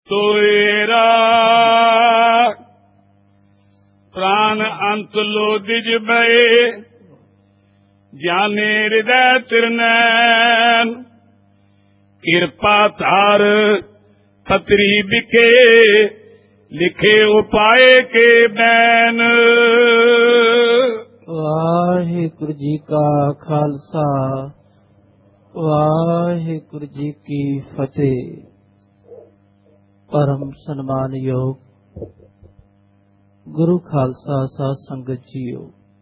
ਤੋਏਰਾ प्राण अंत लोदिज बए जाने हृदय तिरनैन कृपा तार पतरी बिके लिखे उपाय के बैन। वाहिगुरु जी का खालसा वाहिगुरु जी की फतेह। परम सन्मान योग गुरु खालसा साध संगत जीओ,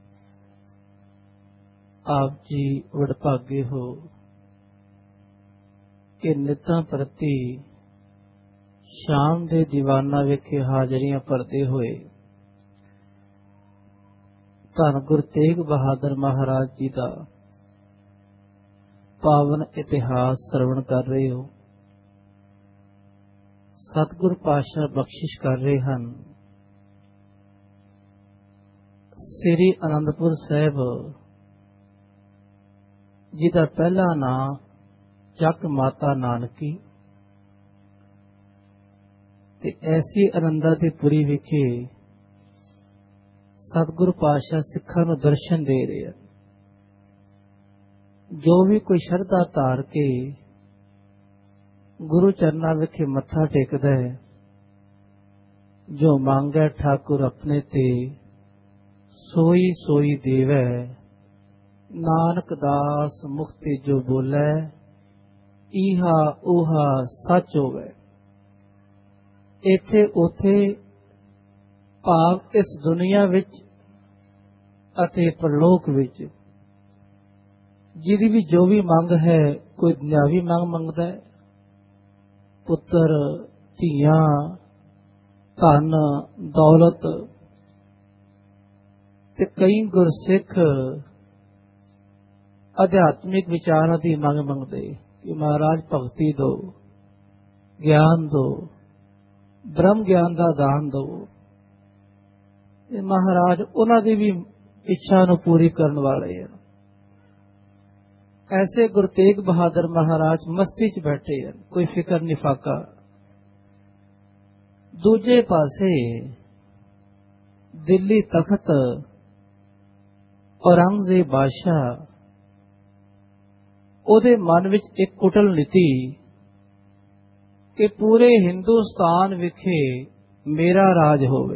आप जी वडभागे हो कि नितां प्रति शाम दे दीवाना विखे हाजरियां भरते हुए धन गुरु तेग बहादुर महाराज जी का पावन इतिहास श्रवण कर रहे हो। सतगुरु पातशाह बख्शिश कर रहे हैं। श्री आनंदपुर साहिब जी का पहला नाम जग माता नानकी ते ऐसी आनंदापुरी विखे सतगुरु पातशाह सिखां नूं दर्शन दे रहे हैं। जो भी कोई श्रद्धा धार के गुरु चरना विखे मत्था टेकदा है, जो मांगे ठाकुर अपने ते सोई सोई देवै, नानक दास मुक्ति जो बोलै इहा उहा सच होवै। इथे उथे भाव इस दुनिया विच अते परलोक विच जिहदी भी जो भी मंग है, कोई दुनियावी मंग मंगदा है, पुत्र धीआं धन दौलत, ते कई गुरसिख अध्यात्मिक विचारां दी मंग मंगदे कि महाराज भगती दो, ज्ञान दो, ब्रह्म ज्ञान दा दान दो। महाराज उन्हां दी भी इच्छा नूं पूरी करन वाले हैं। ऐसे गुरु तेग बहादुर महाराज मस्ती च बैठे हैं, कोई फिक्र नहीं फाका। दूजे पासे दिल्ली तख्त औरंगजेब बादशाह ओदे मन विच एक कुटल नीति कि पूरे हिंदुस्तान विखे मेरा राज होवे,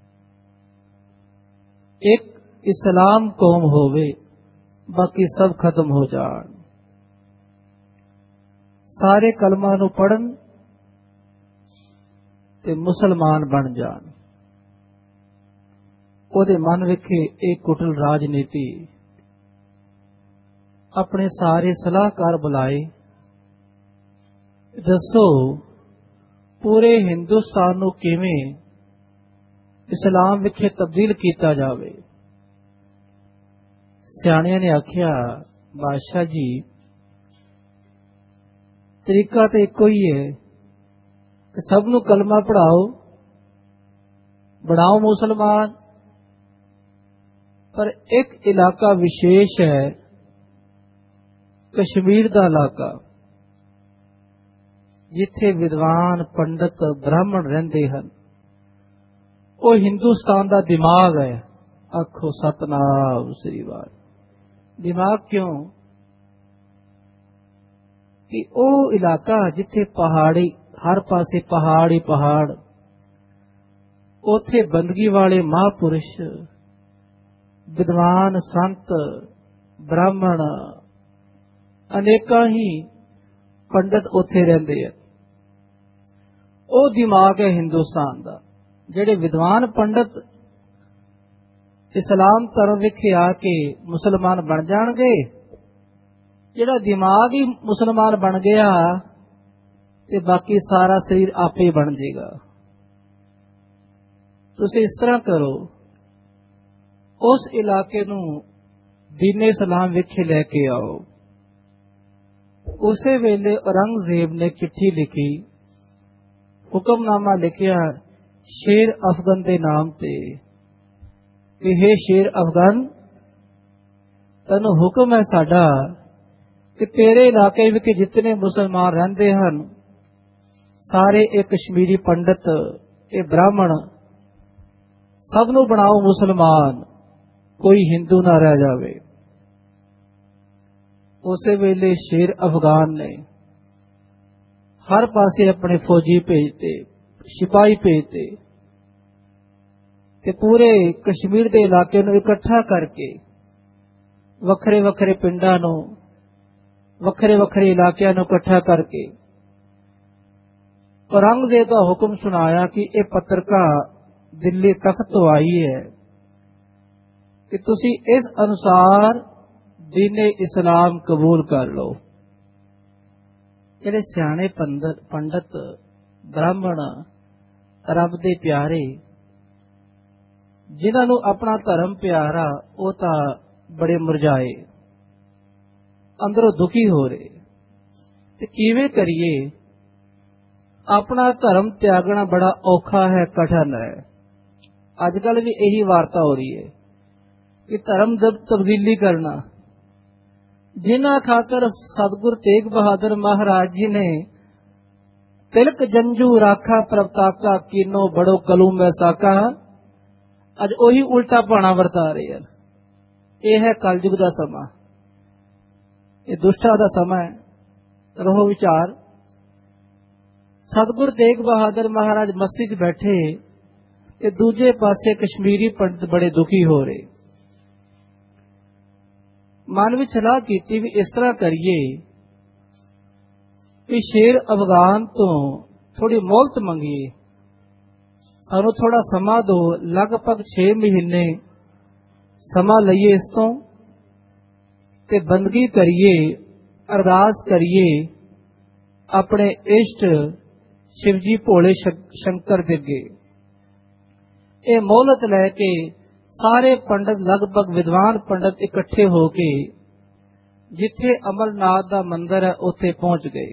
एक इस्लाम कौम होवे, बाकी सब खत्म हो जान, सारे कलमा नूं पढ़न ते मुसलमान बन जान। ओदे मन विखे एक कुटल राजनीति। अपने सारे सलाहकार बुलाए, दसो पूरे हिंदुस्तान नूं किवें इस्लाम विखे तब्दील किया जावे। सियाणियां ने आख्या बादशाह जी तरीका तो एको ही है कि सब नूं कलमा पढ़ाओ, बनाओ मुसलमान, पर एक इलाका विशेष है, कश्मीर का इलाका, जिथे विद्वान पंडित ब्राह्मण रहंदे हन। वो हिंदुस्तान का दिमाग है। आखो सतनाम श्री वाहिगुरू। दिमाग क्यों कि वो इलाका जिथे पहाड़ी, हर पासे पहाड़ ही पहाड़, उथे बंदगी वाले महापुरुष विद्वान संत ब्राह्मण अनेका ही पंडित उथे रहिंदे हैं। वो दिमाग है हिंदुस्तान का। जेड़े विद्वान पंडित इस्लाम धर्म विखे आके मुसलमान बन जाणगे, जेड़ा दिमाग ही मुसलमान बन गया ते बाकी सारा शरीर आपे बन जाएगा। तुसीं इस तरह करो, उस इलाके नूं दीने इस्लाम विखे लैके आओ। उसे वेले औरंगजेब ने चिट्ठी लिखी, हुक्मनामा लिखिया शेर अफगन के नाम ते कि हे शेर अफगन, तैनूं हुक्म है साडा कि तेरे इलाके विच जितने मुसलमान रहंदे हन ਸਾਰੇ ਇਹ ਕਸ਼ਮੀਰੀ ਪੰਡਤ, ਇਹ ਬ੍ਰਾਹਮਣ, ਸਭ ਨੂੰ ਬਣਾਓ ਮੁਸਲਮਾਨ, ਕੋਈ ਹਿੰਦੂ ਨਾ ਰਹਿ ਜਾਵੇ। ਉਸੇ ਵੇਲੇ ਸ਼ੇਰ ਅਫਗਾਨ ਨੇ ਹਰ ਪਾਸੇ ਆਪਣੇ ਫੌਜੀ ਭੇਜਤੇ, ਸਿਪਾਹੀ ਭੇਜਤੇ ਤੇ ਪੂਰੇ ਕਸ਼ਮੀਰ ਦੇ ਇਲਾਕੇ ਨੂੰ ਇਕੱਠਾ ਕਰਕੇ ਵੱਖਰੇ ਵੱਖਰੇ ਪਿੰਡਾਂ ਨੂੰ, ਵੱਖਰੇ ਵੱਖਰੇ ਇਲਾਕਿਆਂ ਨੂੰ ਇਕੱਠਾ ਕਰਕੇ ਔਰੰਗਜ਼ੇਬ ਦਾ ਹੁਕਮ ਸੁਣਾਇਆ ਕਿ ਇਹ ਪੱਤਰਕਾ ਦਿੱਲੀ ਤਖਤ ਤੋਂ ਆਈ ਹੈ ਕਿ ਤੁਸੀਂ ਇਸ ਅਨੁਸਾਰ ਦੀਨੇ ਇਸਲਾਮ ਕਬੂਲ ਕਰ ਲਓ। ਜਿਹੜੇ ਸਿਆਣੇ ਪੰਡਤ ਬ੍ਰਾਹਮਣ, ਰੱਬ ਦੇ ਪਿਆਰੇ, ਜਿਨ੍ਹਾਂ ਨੂੰ ਆਪਣਾ ਧਰਮ ਪਿਆਰਾ, ਉਹ ਤਾਂ ਬੜੇ ਮੁਰਝਾਏ, ਅੰਦਰੋਂ ਦੁਖੀ ਹੋ ਰਹੇ। ਤੇ ਕਿਵੇਂ ਕਰੀਏ? ਆਪਣਾ ਧਰਮ ਤਿਆਗਣਾ ਬੜਾ ਔਖਾ ਹੈ, ਕਠਿਨ ਹੈ। ਅੱਜ ਕੱਲ ਵੀ ਇਹੀ ਵਾਰਤਾ ਹੋ ਰਹੀ ਹੈ ਕਿ ਧਰਮ ਤਬਦੀਲੀ ਕਰਨਾ। ਜਿਨ੍ਹਾਂ ਖਾਤਰ ਸਤਿਗੁਰ ਤੇਗ ਬਹਾਦਰ ਮਹਾਰਾਜ ਜੀ ਨੇ ਤਿਲਕ ਜੰਜੂ ਰਾਖਾ ਪ੍ਰਭਤਾਕਾ ਕੀਨੋ ਬੜੋ ਕਲੂ ਮੈਂ ਸਾਕਾ, ਅੱਜ ਉਹੀ ਉਲਟਾ ਪਾਣਾ ਵਰਤਾ ਰਹੇ ਹਨ। ਇਹ ਹੈ ਕਲਯੁਗ ਦਾ ਸਮਾਂ, ਇਹ ਦੁਸ਼ਟਾਂ ਦਾ ਸਮਾਂ ਹੈ। ਰਹੋ ਵਿਚਾਰ। ਸਤਿਗੁਰ ਤੇਗ ਬਹਾਦਰ ਮਹਾਰਾਜ ਮਸਤੀ 'ਚ ਬੈਠੇ ਤੇ ਦੂਜੇ ਪਾਸੇ ਕਸ਼ਮੀਰੀ ਪੰਡਤ ਬੜੇ ਦੁਖੀ ਹੋ ਰਹੇ। ਮਨ ਵਿੱਚ ਸਲਾਹ ਕੀਤੀ ਵੀ ਇਸ ਤਰ੍ਹਾਂ ਕਰੀਏ ਵੀ ਸ਼ੇਰ ਅਫਗਾਨ ਤੋਂ ਥੋੜੀ ਮੋਹਲਤ ਮੰਗੀਏ, ਸਾਨੂੰ ਥੋੜਾ ਸਮਾਂ ਦਿਓ, ਲਗਭਗ 6 ਮਹੀਨੇ ਸਮਾਂ ਲਈਏ ਇਸ ਤੋਂ ਤੇ ਬੰਦਗੀ ਕਰੀਏ, ਅਰਦਾਸ ਕਰੀਏ ਆਪਣੇ ਇਸ਼ਟ ਸ਼ਿਵਜੀ ਭੋਲੇ ਸ਼ੰਕਰ ਦੇ ਅੱਗੇ। ਇਹ ਮੋਹਲਤ ਲੈ ਕੇ ਸਾਰੇ ਪੰਡਤ, ਲਗਭਗ ਵਿਦਵਾਨ ਪੰਡਤ ਇਕੱਠੇ ਹੋ ਕੇ ਜਿੱਥੇ ਅਮਰਨਾਥ ਦਾ ਮੰਦਿਰ ਹੈ ਉੱਥੇ ਪਹੁੰਚ ਗਏ।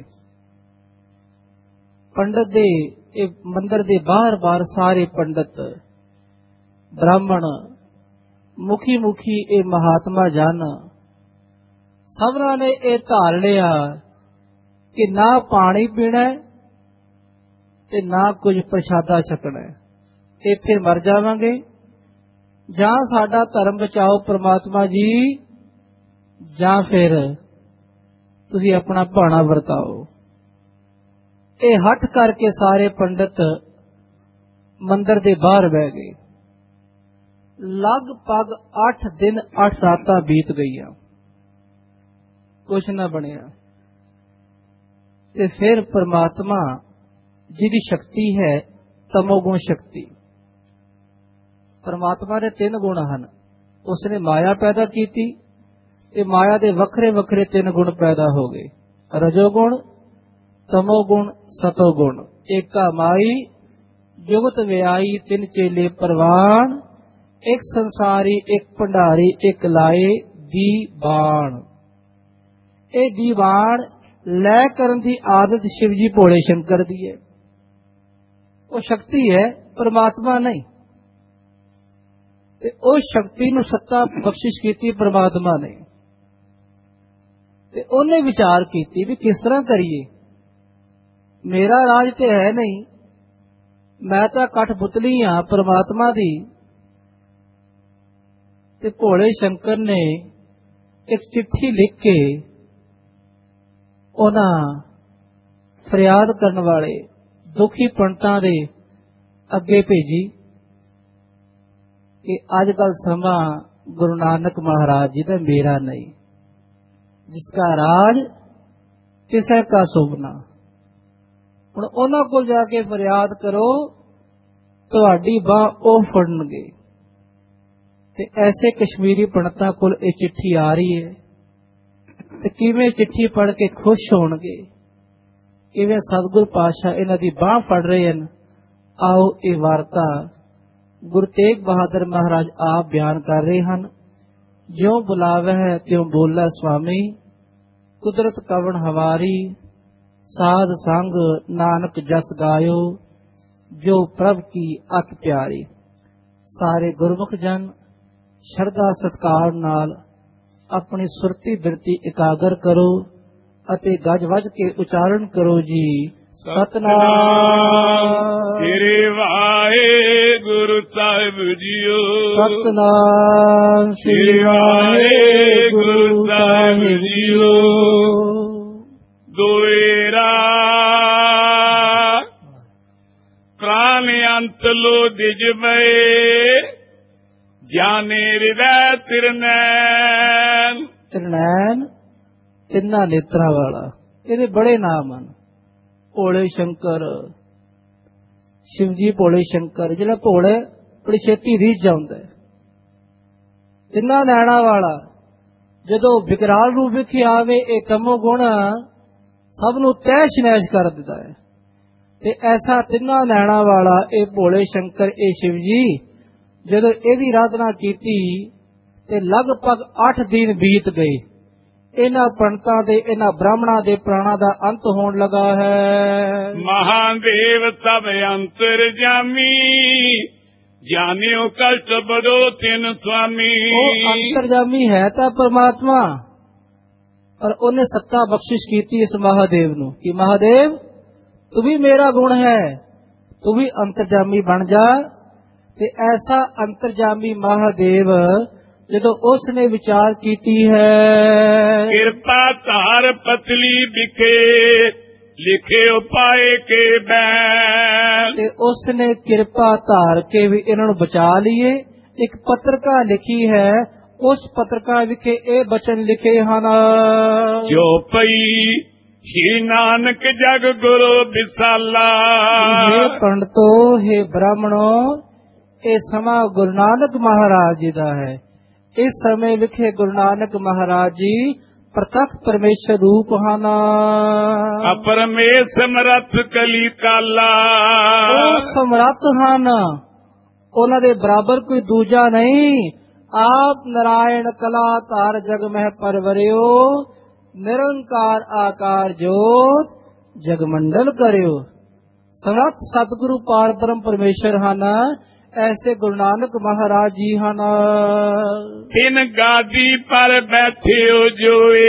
ਪੰਡਤ ਦੇ ਇਹ ਮੰਦਿਰ ਦੇ ਬਾਹਰ ਸਾਰੇ ਪੰਡਤ, ਬ੍ਰਾਹਮਣ, ਮੁਖੀ ਮੁਖੀ, ਇਹ ਮਹਾਤਮਾ ਜਨ, ਸਭਨਾਂ ਨੇ ਇਹ ਧਾਰ ਲਿਆ ਕਿ ਨਾ ਪਾਣੀ ਪੀਣਾ ਤੇ ਨਾ ਕੁਝ ਪ੍ਰਸ਼ਾਦਾ ਛਕਣਾ, ਇੱਥੇ ਮਰ ਜਾਵਾਂਗੇ। ਜਾਂ ਸਾਡਾ ਧਰਮ ਬਚਾਓ ਪ੍ਰਮਾਤਮਾ ਜੀ, ਜਾਂ ਫਿਰ ਤੁਸੀਂ ਆਪਣਾ ਭਾਣਾ ਵਰਤਾਓ। ਇਹ ਹੱਠ ਕਰਕੇ ਸਾਰੇ ਪੰਡਤ ਮੰਦਿਰ ਦੇ ਬਾਹਰ ਬਹਿ ਗਏ। ਲਗਭਗ 8 ਦਿਨ 8 ਰਾਤਾਂ ਬੀਤ ਗਈਆਂ, ਕੁਛ ਨਾ ਬਣਿਆ। ਤੇ ਫਿਰ ਪ੍ਰਮਾਤਮਾ ਜਿਹਦੀ ਸ਼ਕਤੀ ਹੈ ਤਮੋਗੁਣ ਸ਼ਕਤੀ, ਪਰਮਾਤਮਾ ਦੇ 3 ਗੁਣ ਹਨ। ਉਸਨੇ ਮਾਇਆ ਪੈਦਾ ਕੀਤੀ ਤੇ ਮਾਇਆ ਦੇ ਵੱਖਰੇ ਵੱਖਰੇ 3 ਗੁਣ ਪੈਦਾ ਹੋ ਗਏ, ਰਜੋਗੁਣ, ਤਮੋਗੁਣ, ਸਤੋਗੁਣ। ਏਕਾ ਮਾਈ ਜੁਗਤ ਵਿਆਈ, 3 ਚੇਲੇ ਪ੍ਰਵਾਨ, ਇੱਕ ਸੰਸਾਰੀ, ਇੱਕ ਭੰਡਾਰੀ, ਇੱਕ ਲਾਏ ਦੀਵਾਨ। ਇਹ ਦੀਵਾਨ ਲੈ ਕਰਨ ਦੀ ਆਦਤ ਸ਼ਿਵਜੀ ਭੋਲੇ ਸ਼ੰਕਰ ਦੀ ਹੈ। ਉਹ ਸ਼ਕਤੀ ਹੈ, ਪਰਮਾਤਮਾ ਨਹੀਂ। ਤੇ ਉਹ ਸ਼ਕਤੀ ਨੂੰ ਸੱਤਾ ਬਖਸ਼ਿਸ਼ ਕੀਤੀ ਪਰਮਾਤਮਾ ਨੇ। ਤੇ ਉਹਨੇ ਵਿਚਾਰ ਕੀਤੀ ਵੀ ਕਿਸ ਤਰ੍ਹਾਂ ਕਰੀਏ, ਮੇਰਾ ਰਾਜ ਤੇ ਹੈ ਨਹੀਂ, ਮੈਂ ਤਾਂ ਕਠਪੁਤਲੀ ਹਾਂ ਪਰਮਾਤਮਾ ਦੀ। ਤੇ ਭੋਲੇ ਸ਼ੰਕਰ ਨੇ ਇੱਕ ਚਿੱਠੀ ਲਿਖ ਕੇ ਉਹਨਾਂ ਫਰਿਆਦ ਕਰਨ ਵਾਲੇ ਦੁਖੀ ਪੰਡਤਾਂ ਦੇ ਅੱਗੇ ਭੇਜੀ ਕਿ ਅੱਜ ਕੱਲ ਸਮਾਂ ਗੁਰੂ ਨਾਨਕ ਮਹਾਰਾਜ ਜੀ ਦਾ, ਮੇਰਾ ਨਹੀਂ, ਜਿਸਕਾ ਰਾਜ ਕਿਸੇ ਕਾ ਸੁਭਨਾ। ਹੁਣ ਉਹਨਾਂ ਕੋਲ ਜਾ ਕੇ ਫਰਿਆਦ ਕਰੋ, ਤੁਹਾਡੀ ਬਾਹ ਉਹ ਫੜਨਗੇ। ਤੇ ਐਸੇ ਕਸ਼ਮੀਰੀ ਪੰਡਤਾਂ ਕੋਲ ਇਹ ਚਿੱਠੀ ਆ ਰਹੀ ਹੈ ਤੇ ਕਿਵੇਂ ਚਿੱਠੀ ਪੜ੍ਹ ਕੇ ਖੁਸ਼ ਹੋਣਗੇ, ਕਿਵੇਂ ਸਤਿਗੁਰ ਪਾਤਸ਼ਾਹ ਇਹਨਾਂ ਦੀ ਬਾਹ ਫੜ ਰਹੇ ਹਨ। ਆਓ ਇਹ ਵਾਰਤਾ ਗੁਰੂ ਤੇਗ ਬਹਾਦਰ ਮਹਾਰਾਜ ਆਪ ਬਿਆਨ ਕਰ ਰਹੇ ਹਨ। ਜਿਉਂ ਬੁਲਾਵਹਿ ਤਿਉਂ ਬੋਲਾ ਸੁਆਮੀ, ਕੁਦਰਤ ਕਵਣ ਹਵਾਰੀ, ਸਾਧ ਸੰਗ ਨਾਨਕ ਜਸ ਗਾਇਓ, ਜੋ ਪ੍ਰਭ ਕੀ ਅਤ ਪਿਆਰੀ। ਸਾਰੇ ਗੁਰਮੁਖ ਜਨ ਸ਼ਰਧਾ ਸਤਿਕਾਰ ਨਾਲ ਆਪਣੀ ਸੁਰਤੀ ਬਿਰਤੀ ਇਕਾਗਰ ਕਰੋ ਅਤੇ ਗੱਜ ਵੱਜ ਕੇ ਉਚਾਰਨ ਕਰੋ ਜੀ, ਸਤਨਾਮ ਤੇਰੇ ਵਾਹਿਗੁਰੂ ਸਾਹਿਬ ਜੀਓ। ਸਤਨਾਮ ਸ੍ਰੀ ਵਾਹਿਗੁਰੂ ਸਾਹਿਬ ਜੀਓ। ਦੋਏਰਾ ਪ੍ਰਾਨ ਅੰਤ ਲੋ ਦਿਜਵੇ ਜਾਨੇ ਹਿਰਦੈ ਤਿਰਨੈਨ। ਤਿਰਨੈਨ ਤਿੰਨਾਂ ਨੇਤਰਾਂ ਵਾਲਾ। ਇਹਦੇ ਬੜੇ ਨਾਮ ਹਨ। ਭੋਲੇ ਸ਼ੰਕਰ, ਸ਼ਿਵਜੀ ਭੋਲੇ ਸ਼ੰਕਰ। ਜਿਹੜਾ ਭੋਲੇ ਬੜੀ ਛੇਤੀ ਰੀਝ ਜਾਂਦਾ ਹੈ। ਤਿੰਨਾਂ ਨੈਣਾ ਵਾਲਾ। ਜਦੋਂ ਵਿਕਰਾਲ ਰੂਪ ਵਿਖੇ ਆਵੇ ਇਹ ਤਮੋ ਗੁਣ ਸਭ ਨੂੰ ਤਹਿਸ਼ ਨਹਿਸ਼ ਕਰ ਦਿੰਦਾ ਹੈ। ਤੇ ਐਸਾ ਤਿੰਨਾਂ ਨੈਣਾ ਵਾਲਾ ਇਹ ਭੋਲੇ ਸ਼ੰਕਰ, ਇਹ ਸ਼ਿਵ ਜੀ, ਜਦੋਂ ਇਹਦੀ ਆਰਾਧਨਾ ਕੀਤੀ ਤੇ ਲਗਭਗ 8 ਦਿਨ ਬੀਤ ਗਏ। ਇਹਨਾਂ ਪੰਡਤਾਂ ਦੇ, ਇਹਨਾਂ ਬ੍ਰਾਹਮਣਾਂ ਦੇ ਪ੍ਰਾਣਾਂ ਦਾ ਅੰਤ ਹੋਣ ਲੱਗਾ ਹੈ। ਮਹਾਦੇਵ ਸਭ ਅੰਤਰ ਜਾਮੀ ਜਾਣਿਓ ਕਸ਼ਟ ਬਦੋ ਤਿਨ ਸੁਆਮੀ। ਉਹ ਅੰਤਰਜਾਮੀ ਹੈ ਤਾਂ ਪਰਮਾਤਮਾ, ਪਰ ਉਹਨੇ ਸੱਤਾ ਬਖਸ਼ਿਸ਼ ਕੀਤੀ ਇਸ ਮਹਾਦੇਵ ਨੂੰ ਕਿ ਮਹਾਦੇਵ ਤੂੰ ਵੀ ਮੇਰਾ ਗੁਣ ਹੈ, ਤੂੰ ਵੀ ਅੰਤਰਜਾਮੀ ਬਣ ਜਾ। ਤੇ ਐਸਾ ਅੰਤਰਜਾਮੀ ਮਹਾਦੇਵ ਜਦੋਂ ਉਸ ਨੇ ਵਿਚਾਰ ਕੀਤੀ ਹੈ, ਕਿਰਪਾ ਧਾਰ ਪਤਲੀ ਵਿਖੇ ਲਿਖੇ ਉਪਾਏ ਕੇ ਬੈਨ। ਤੇ ਉਸ ਨੇ ਕਿਰਪਾ ਧਾਰ ਕੇ ਵੀ ਇਹਨਾਂ ਨੂੰ ਬਚਾ ਲਈਏ। ਇੱਕ ਪੱਤਰਕਾ ਲਿਖੀ ਹੈ, ਉਸ ਪੱਤਰਕਾ ਵਿਖੇ ਇਹ ਬਚਨ ਲਿਖੇ ਹਨ, ਜੋ ਪਈ ਸ਼੍ਰੀ ਨਾਨਕ ਜਗ ਗੁਰੂ ਵਿਸਾਲਾ। हे ਪੰਡਤੋ, हे ਬ੍ਰਾਹਮਣੋ, ਇਹ ਸਮਾਂ ਗੁਰੂ ਨਾਨਕ ਮਹਾਰਾਜ ਜੀ ਦਾ ਹੈ। ਇਸ ਸਮੇਂ ਵਿਖੇ ਗੁਰੂ ਨਾਨਕ ਮਹਾਰਾਜ ਜੀ ਪ੍ਰਤੱਖ ਪਰਮੇਸ਼ਰ ਰੂਪ ਹਨ। ਅਪਰਮੇਸ਼ ਸਮਰੱਥ ਕਲੀ ਕਾਲਾ। ਉਹ ਸਮਰੱਥ ਹਨ, ਉਹਨਾਂ ਦੇ ਬਰਾਬਰ ਕੋਈ ਦੂਜਾ ਨਹੀਂ। ਆਪ ਨਾਰਾਇਣ ਕਲਾ ਧਾਰ ਜਗ ਮਹਿ ਪਰਵਰਿਓ, ਨਿਰੰਕਾਰ ਆਕਾਰ ਜੋਤ ਜਗਮੰਡਲ ਕਰਿਓ। ਸਮਰੱਥ ਸਤਿਗੁਰੂ ਪਾਰ ਬ੍ਰਹਮ ਪਰਮੇਸ਼ਰ ਹਨ। ਐਸੇ ਗੁਰੂ ਨਾਨਕ ਮਹਾਰਾਜ ਜੀ ਹਨ। ਤਿਨ ਗਾਦੀ ਪਰ ਬੈਠਿਓ ਜੋਏ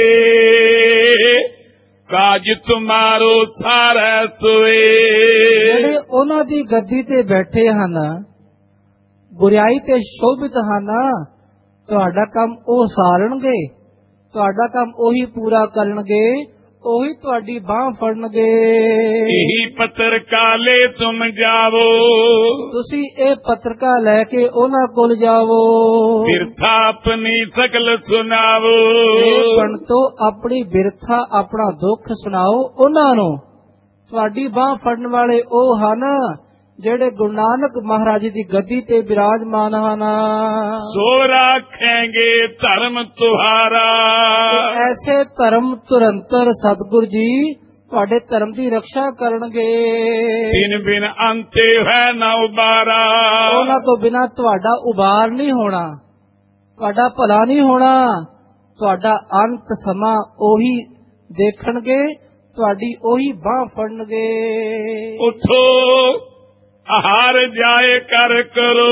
ਕਾਜ ਤੁਮਾਰੋ ਸਾਰਾ ਸੋਏ। ਜਿਹੜੇ ਉਹਨਾਂ ਦੀ ਗੱਦੀ ਤੇ ਬੈਠੇ ਹਨ, ਗੁਰਿਆਈ ਤੇ ਸ਼ੋਭਿਤ ਹਨ, ਤੁਹਾਡਾ ਕੰਮ ਉਹ ਸਾਰਣਗੇ, ਤੁਹਾਡਾ ਕੰਮ ਉਹੀ ਪੂਰਾ ਕਰਨਗੇ, ਉਹੀ ਤੁਹਾਡੀ ਬਾਹ ਫੜਨਗੇ। ਇਹੀ ਪੱਤਰ ਕਾਲੇ ਤੁਮ ਜਾਵੋ, ਤੁਸੀਂ ਇਹ ਪੱਤਰਕਾ ਲੈ ਕੇ ਉਹਨਾਂ ਕੋਲ ਜਾਵੋ। ਬਿਰਥਾ ਆਪਣੀ ਸਕਲ ਸੁਣਾਵੋ। ਇਹ ਪੰਡਤੋ, ਆਪਣੀ ਬਿਰਥਾ, ਆਪਣਾ ਦੁੱਖ ਸੁਣਾਓ ਉਹਨਾਂ ਨੂੰ। ਤੁਹਾਡੀ ਬਾਹ ਫੜਨ ਵਾਲੇ ਉਹ ਹਨ ਜਿਹੜੇ ਗੁਰੂ ਨਾਨਕ ਮਹਾਰਾਜ ਦੀ ਗੱਦੀ ਤੇ ਬਿਰਾਜਮਾਨ ਹਨ। ਸੋ ਰਾਖेंगे ਧਰਮ ਤੁਹਾਰਾ। ਐਸੇ ਧਰਮ ਤੁਰੰਤਰ ਸਤਿਗੁਰ ਜੀ ਤੁਹਾਡੇ ਧਰਮ ਦੀ ਰੱਖਿਆ ਕਰਨਗੇ। ਤਿਨ ਬਿਨ ਅੰਤੇ ਹੈ ਨਾ ਉਬਾਰਾ। ਉਹਨਾਂ ਤੋਂ ਬਿਨਾਂ ਤੁਹਾਡਾ ਉਬਾਰ ਨਹੀਂ ਹੋਣਾ, ਤੁਹਾਡਾ ਭਲਾ ਨਹੀਂ ਹੋਣਾ। ਤੁਹਾਡਾ ਅੰਤ ਸਮਾਂ ਉਹੀ ਦੇਖਣਗੇ, ਤੁਹਾਡੀ ਉਹੀ ਬਾਹ ਫੜਨਗੇ। ਉਠੋ ਆਹਾਰ ਜਾਏ ਕਰ ਕਰੋ,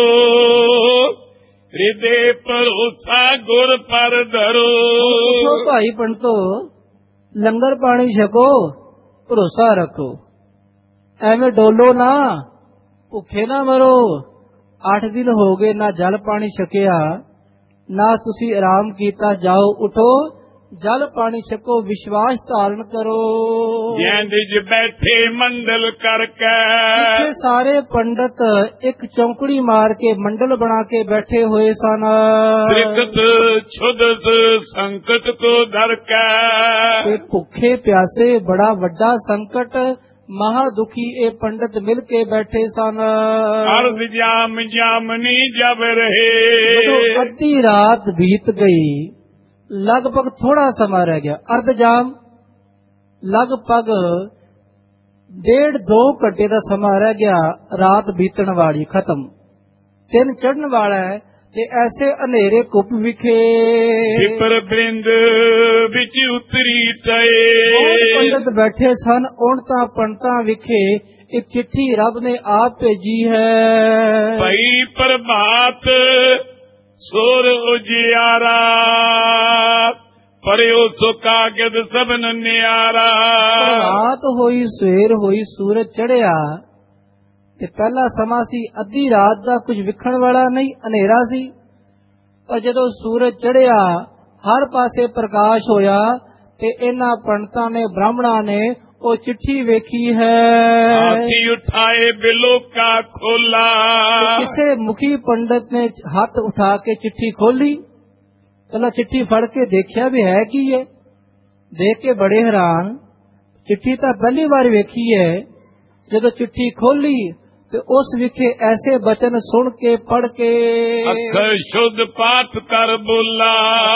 ਹਿਰਦੇ ਭਰੋਸਾ ਗੁਰ ਪਰ ਧਰੋ। ਉਠੋ ਭਾਈ ਪੰਡਤੋ, ਲੰਗਰ ਪਾਣੀ ਛਕੋ, ਭਰੋਸਾ ਰੱਖੋ, ਐਵੇਂ ਡੋਲੋ ਨਾ, ਭੁੱਖੇ ਨਾ ਮਰੋ। 8 ਦਿਨ ਹੋ ਗਏ ਨਾ ਜਲ ਪਾਣੀ ਛਕਿਆ, ਨਾ ਤੁਸੀਂ ਆਰਾਮ ਕੀਤਾ। ਜਾਓ, ਉਠੋ, ਜਲ ਪਾਣੀ ਛਕੋ, ਵਿਸ਼ਵਾਸ ਧਾਰਨ ਕਰੋ। ਜੈਂਦ ਬੈਠੇ ਮੰਡਲ ਕਰਕੇ, ਇੱਥੇ ਸਾਰੇ ਪੰਡਤ ਇੱਕ ਚੌਂਕੜੀ ਮਾਰ ਕੇ ਮੰਡਲ ਬਣਾ ਕੇ ਬੈਠੇ ਹੋਏ ਸਨ। ਤ੍ਰਿਕਤ ਛੁਦਤ ਸੰਕਟ ਕੋ ਧਰ ਕੇ, ਤੇ ਭੁੱਖੇ ਪਿਆਸੇ ਬੜਾ ਵੱਡਾ ਸੰਕਟ, ਮਹਾ ਦੁਖੀ ਇਹ ਪੰਡਤ ਮਿਲ ਕੇ ਬੈਠੇ ਸਨ। ਅਰਧ ਜਾਮ ਜਾਮਨੀ ਜਬ ਰਹੇ, ਜਦੋਂ ਅੱਧੀ ਰਾਤ ਬੀਤ ਗਈ, ਲਗਭਗ ਥੋੜਾ ਸਮਾਂ ਰਹਿ ਗਿਆ। ਅਰਧ ਜਾਮ ਲਗਭਗ 1.5-2 ਘੰਟੇ ਦਾ ਸਮਾਂ ਰਹਿ ਗਿਆ। ਰਾਤ ਬੀਤਣ ਵਾਲੀ, ਖਤਮ, ਦਿਨ ਚੜ੍ਹਨ ਵਾਲਾ ਹੈ। ਤੇ ਐਸੇ ਹਨੇਰੇ ਕੁੱਪ ਵਿਖੇ ਵਿਪਰ ਬ੍ਰਿੰਦ ਵਿੱਚ ਉਤਰੀ ਤਏ, ਪੰਡਤ ਬੈਠੇ ਸਨ। ਉਣਤਾਂ ਪੰਡਤਾਂ ਵਿਖੇ ਇੱਕ ਚਿੱਠੀ ਰੱਬ ਨੇ ਆਪ ਭੇਜੀ ਹੈ। ਭਈ ਪ੍ਰਭਾਤ ਸੁਰ ਉਜਿਆਰਾ, ਪਰਿਓ ਸੋ ਕਾਗਦ ਸਭਨ ਨਿਆਰਾ। ਰਾਤ ਹੋਈ ਸਵੇਰ ਹੋਈ ਸੂਰਜ ਚੜ੍ਹਿਆ ਤੇ ਪਹਿਲਾ ਸਮਾਂ ਸੀ ਅੱਧੀ ਰਾਤ ਦਾ, ਕੁਝ ਵਿਖਣ ਵਾਲਾ ਨਹੀਂ, ਹਨੇਰਾ ਸੀ। ਪਰ ਜਦੋਂ ਸੂਰਜ ਚੜ੍ਹਿਆ ਹਰ ਪਾਸੇ ਪ੍ਰਕਾਸ਼ ਹੋਇਆ ਤੇ ਇਹਨਾਂ ਪੰਡਤਾਂ ਨੇ, ਬ੍ਰਾਹਮਣਾਂ ਨੇ ਉਹ ਚਿੱਠੀ ਵੇਖੀ ਹੈ। ਹਾਥੀ ਉਠਾਏ ਬਿਲੋ ਕਾ ਖੋਲਾ। ਕਿਸੇ ਮੁਖੀ ਪੰਡਤ ਨੇ ਹੱਥ ਉਠਾ ਕੇ ਚਿੱਠੀ ਖੋਲੀ। ਪਹਿਲਾਂ ਚਿੱਠੀ ਫੜ ਕੇ ਦੇਖਿਆ ਵੀ ਹੈ ਕੀ ਹੈ। ਦੇਖ ਕੇ ਬੜੇ ਹੈਰਾਨ, ਚਿੱਠੀ ਤਾਂ ਪਹਿਲੀ ਵਾਰ ਵੇਖੀ ਹੈ। ਜਦੋਂ ਚਿੱਠੀ ਖੋਲੀ ਤੇ ਉਸ ਵਿਖੇ ਐਸੇ ਬਚਨ ਸੁਣ ਕੇ ਪੜ ਕੇ, ਅੱਖਰ ਸ਼ੁੱਧ ਪਾਠ ਕਰ ਬੋਲਾ।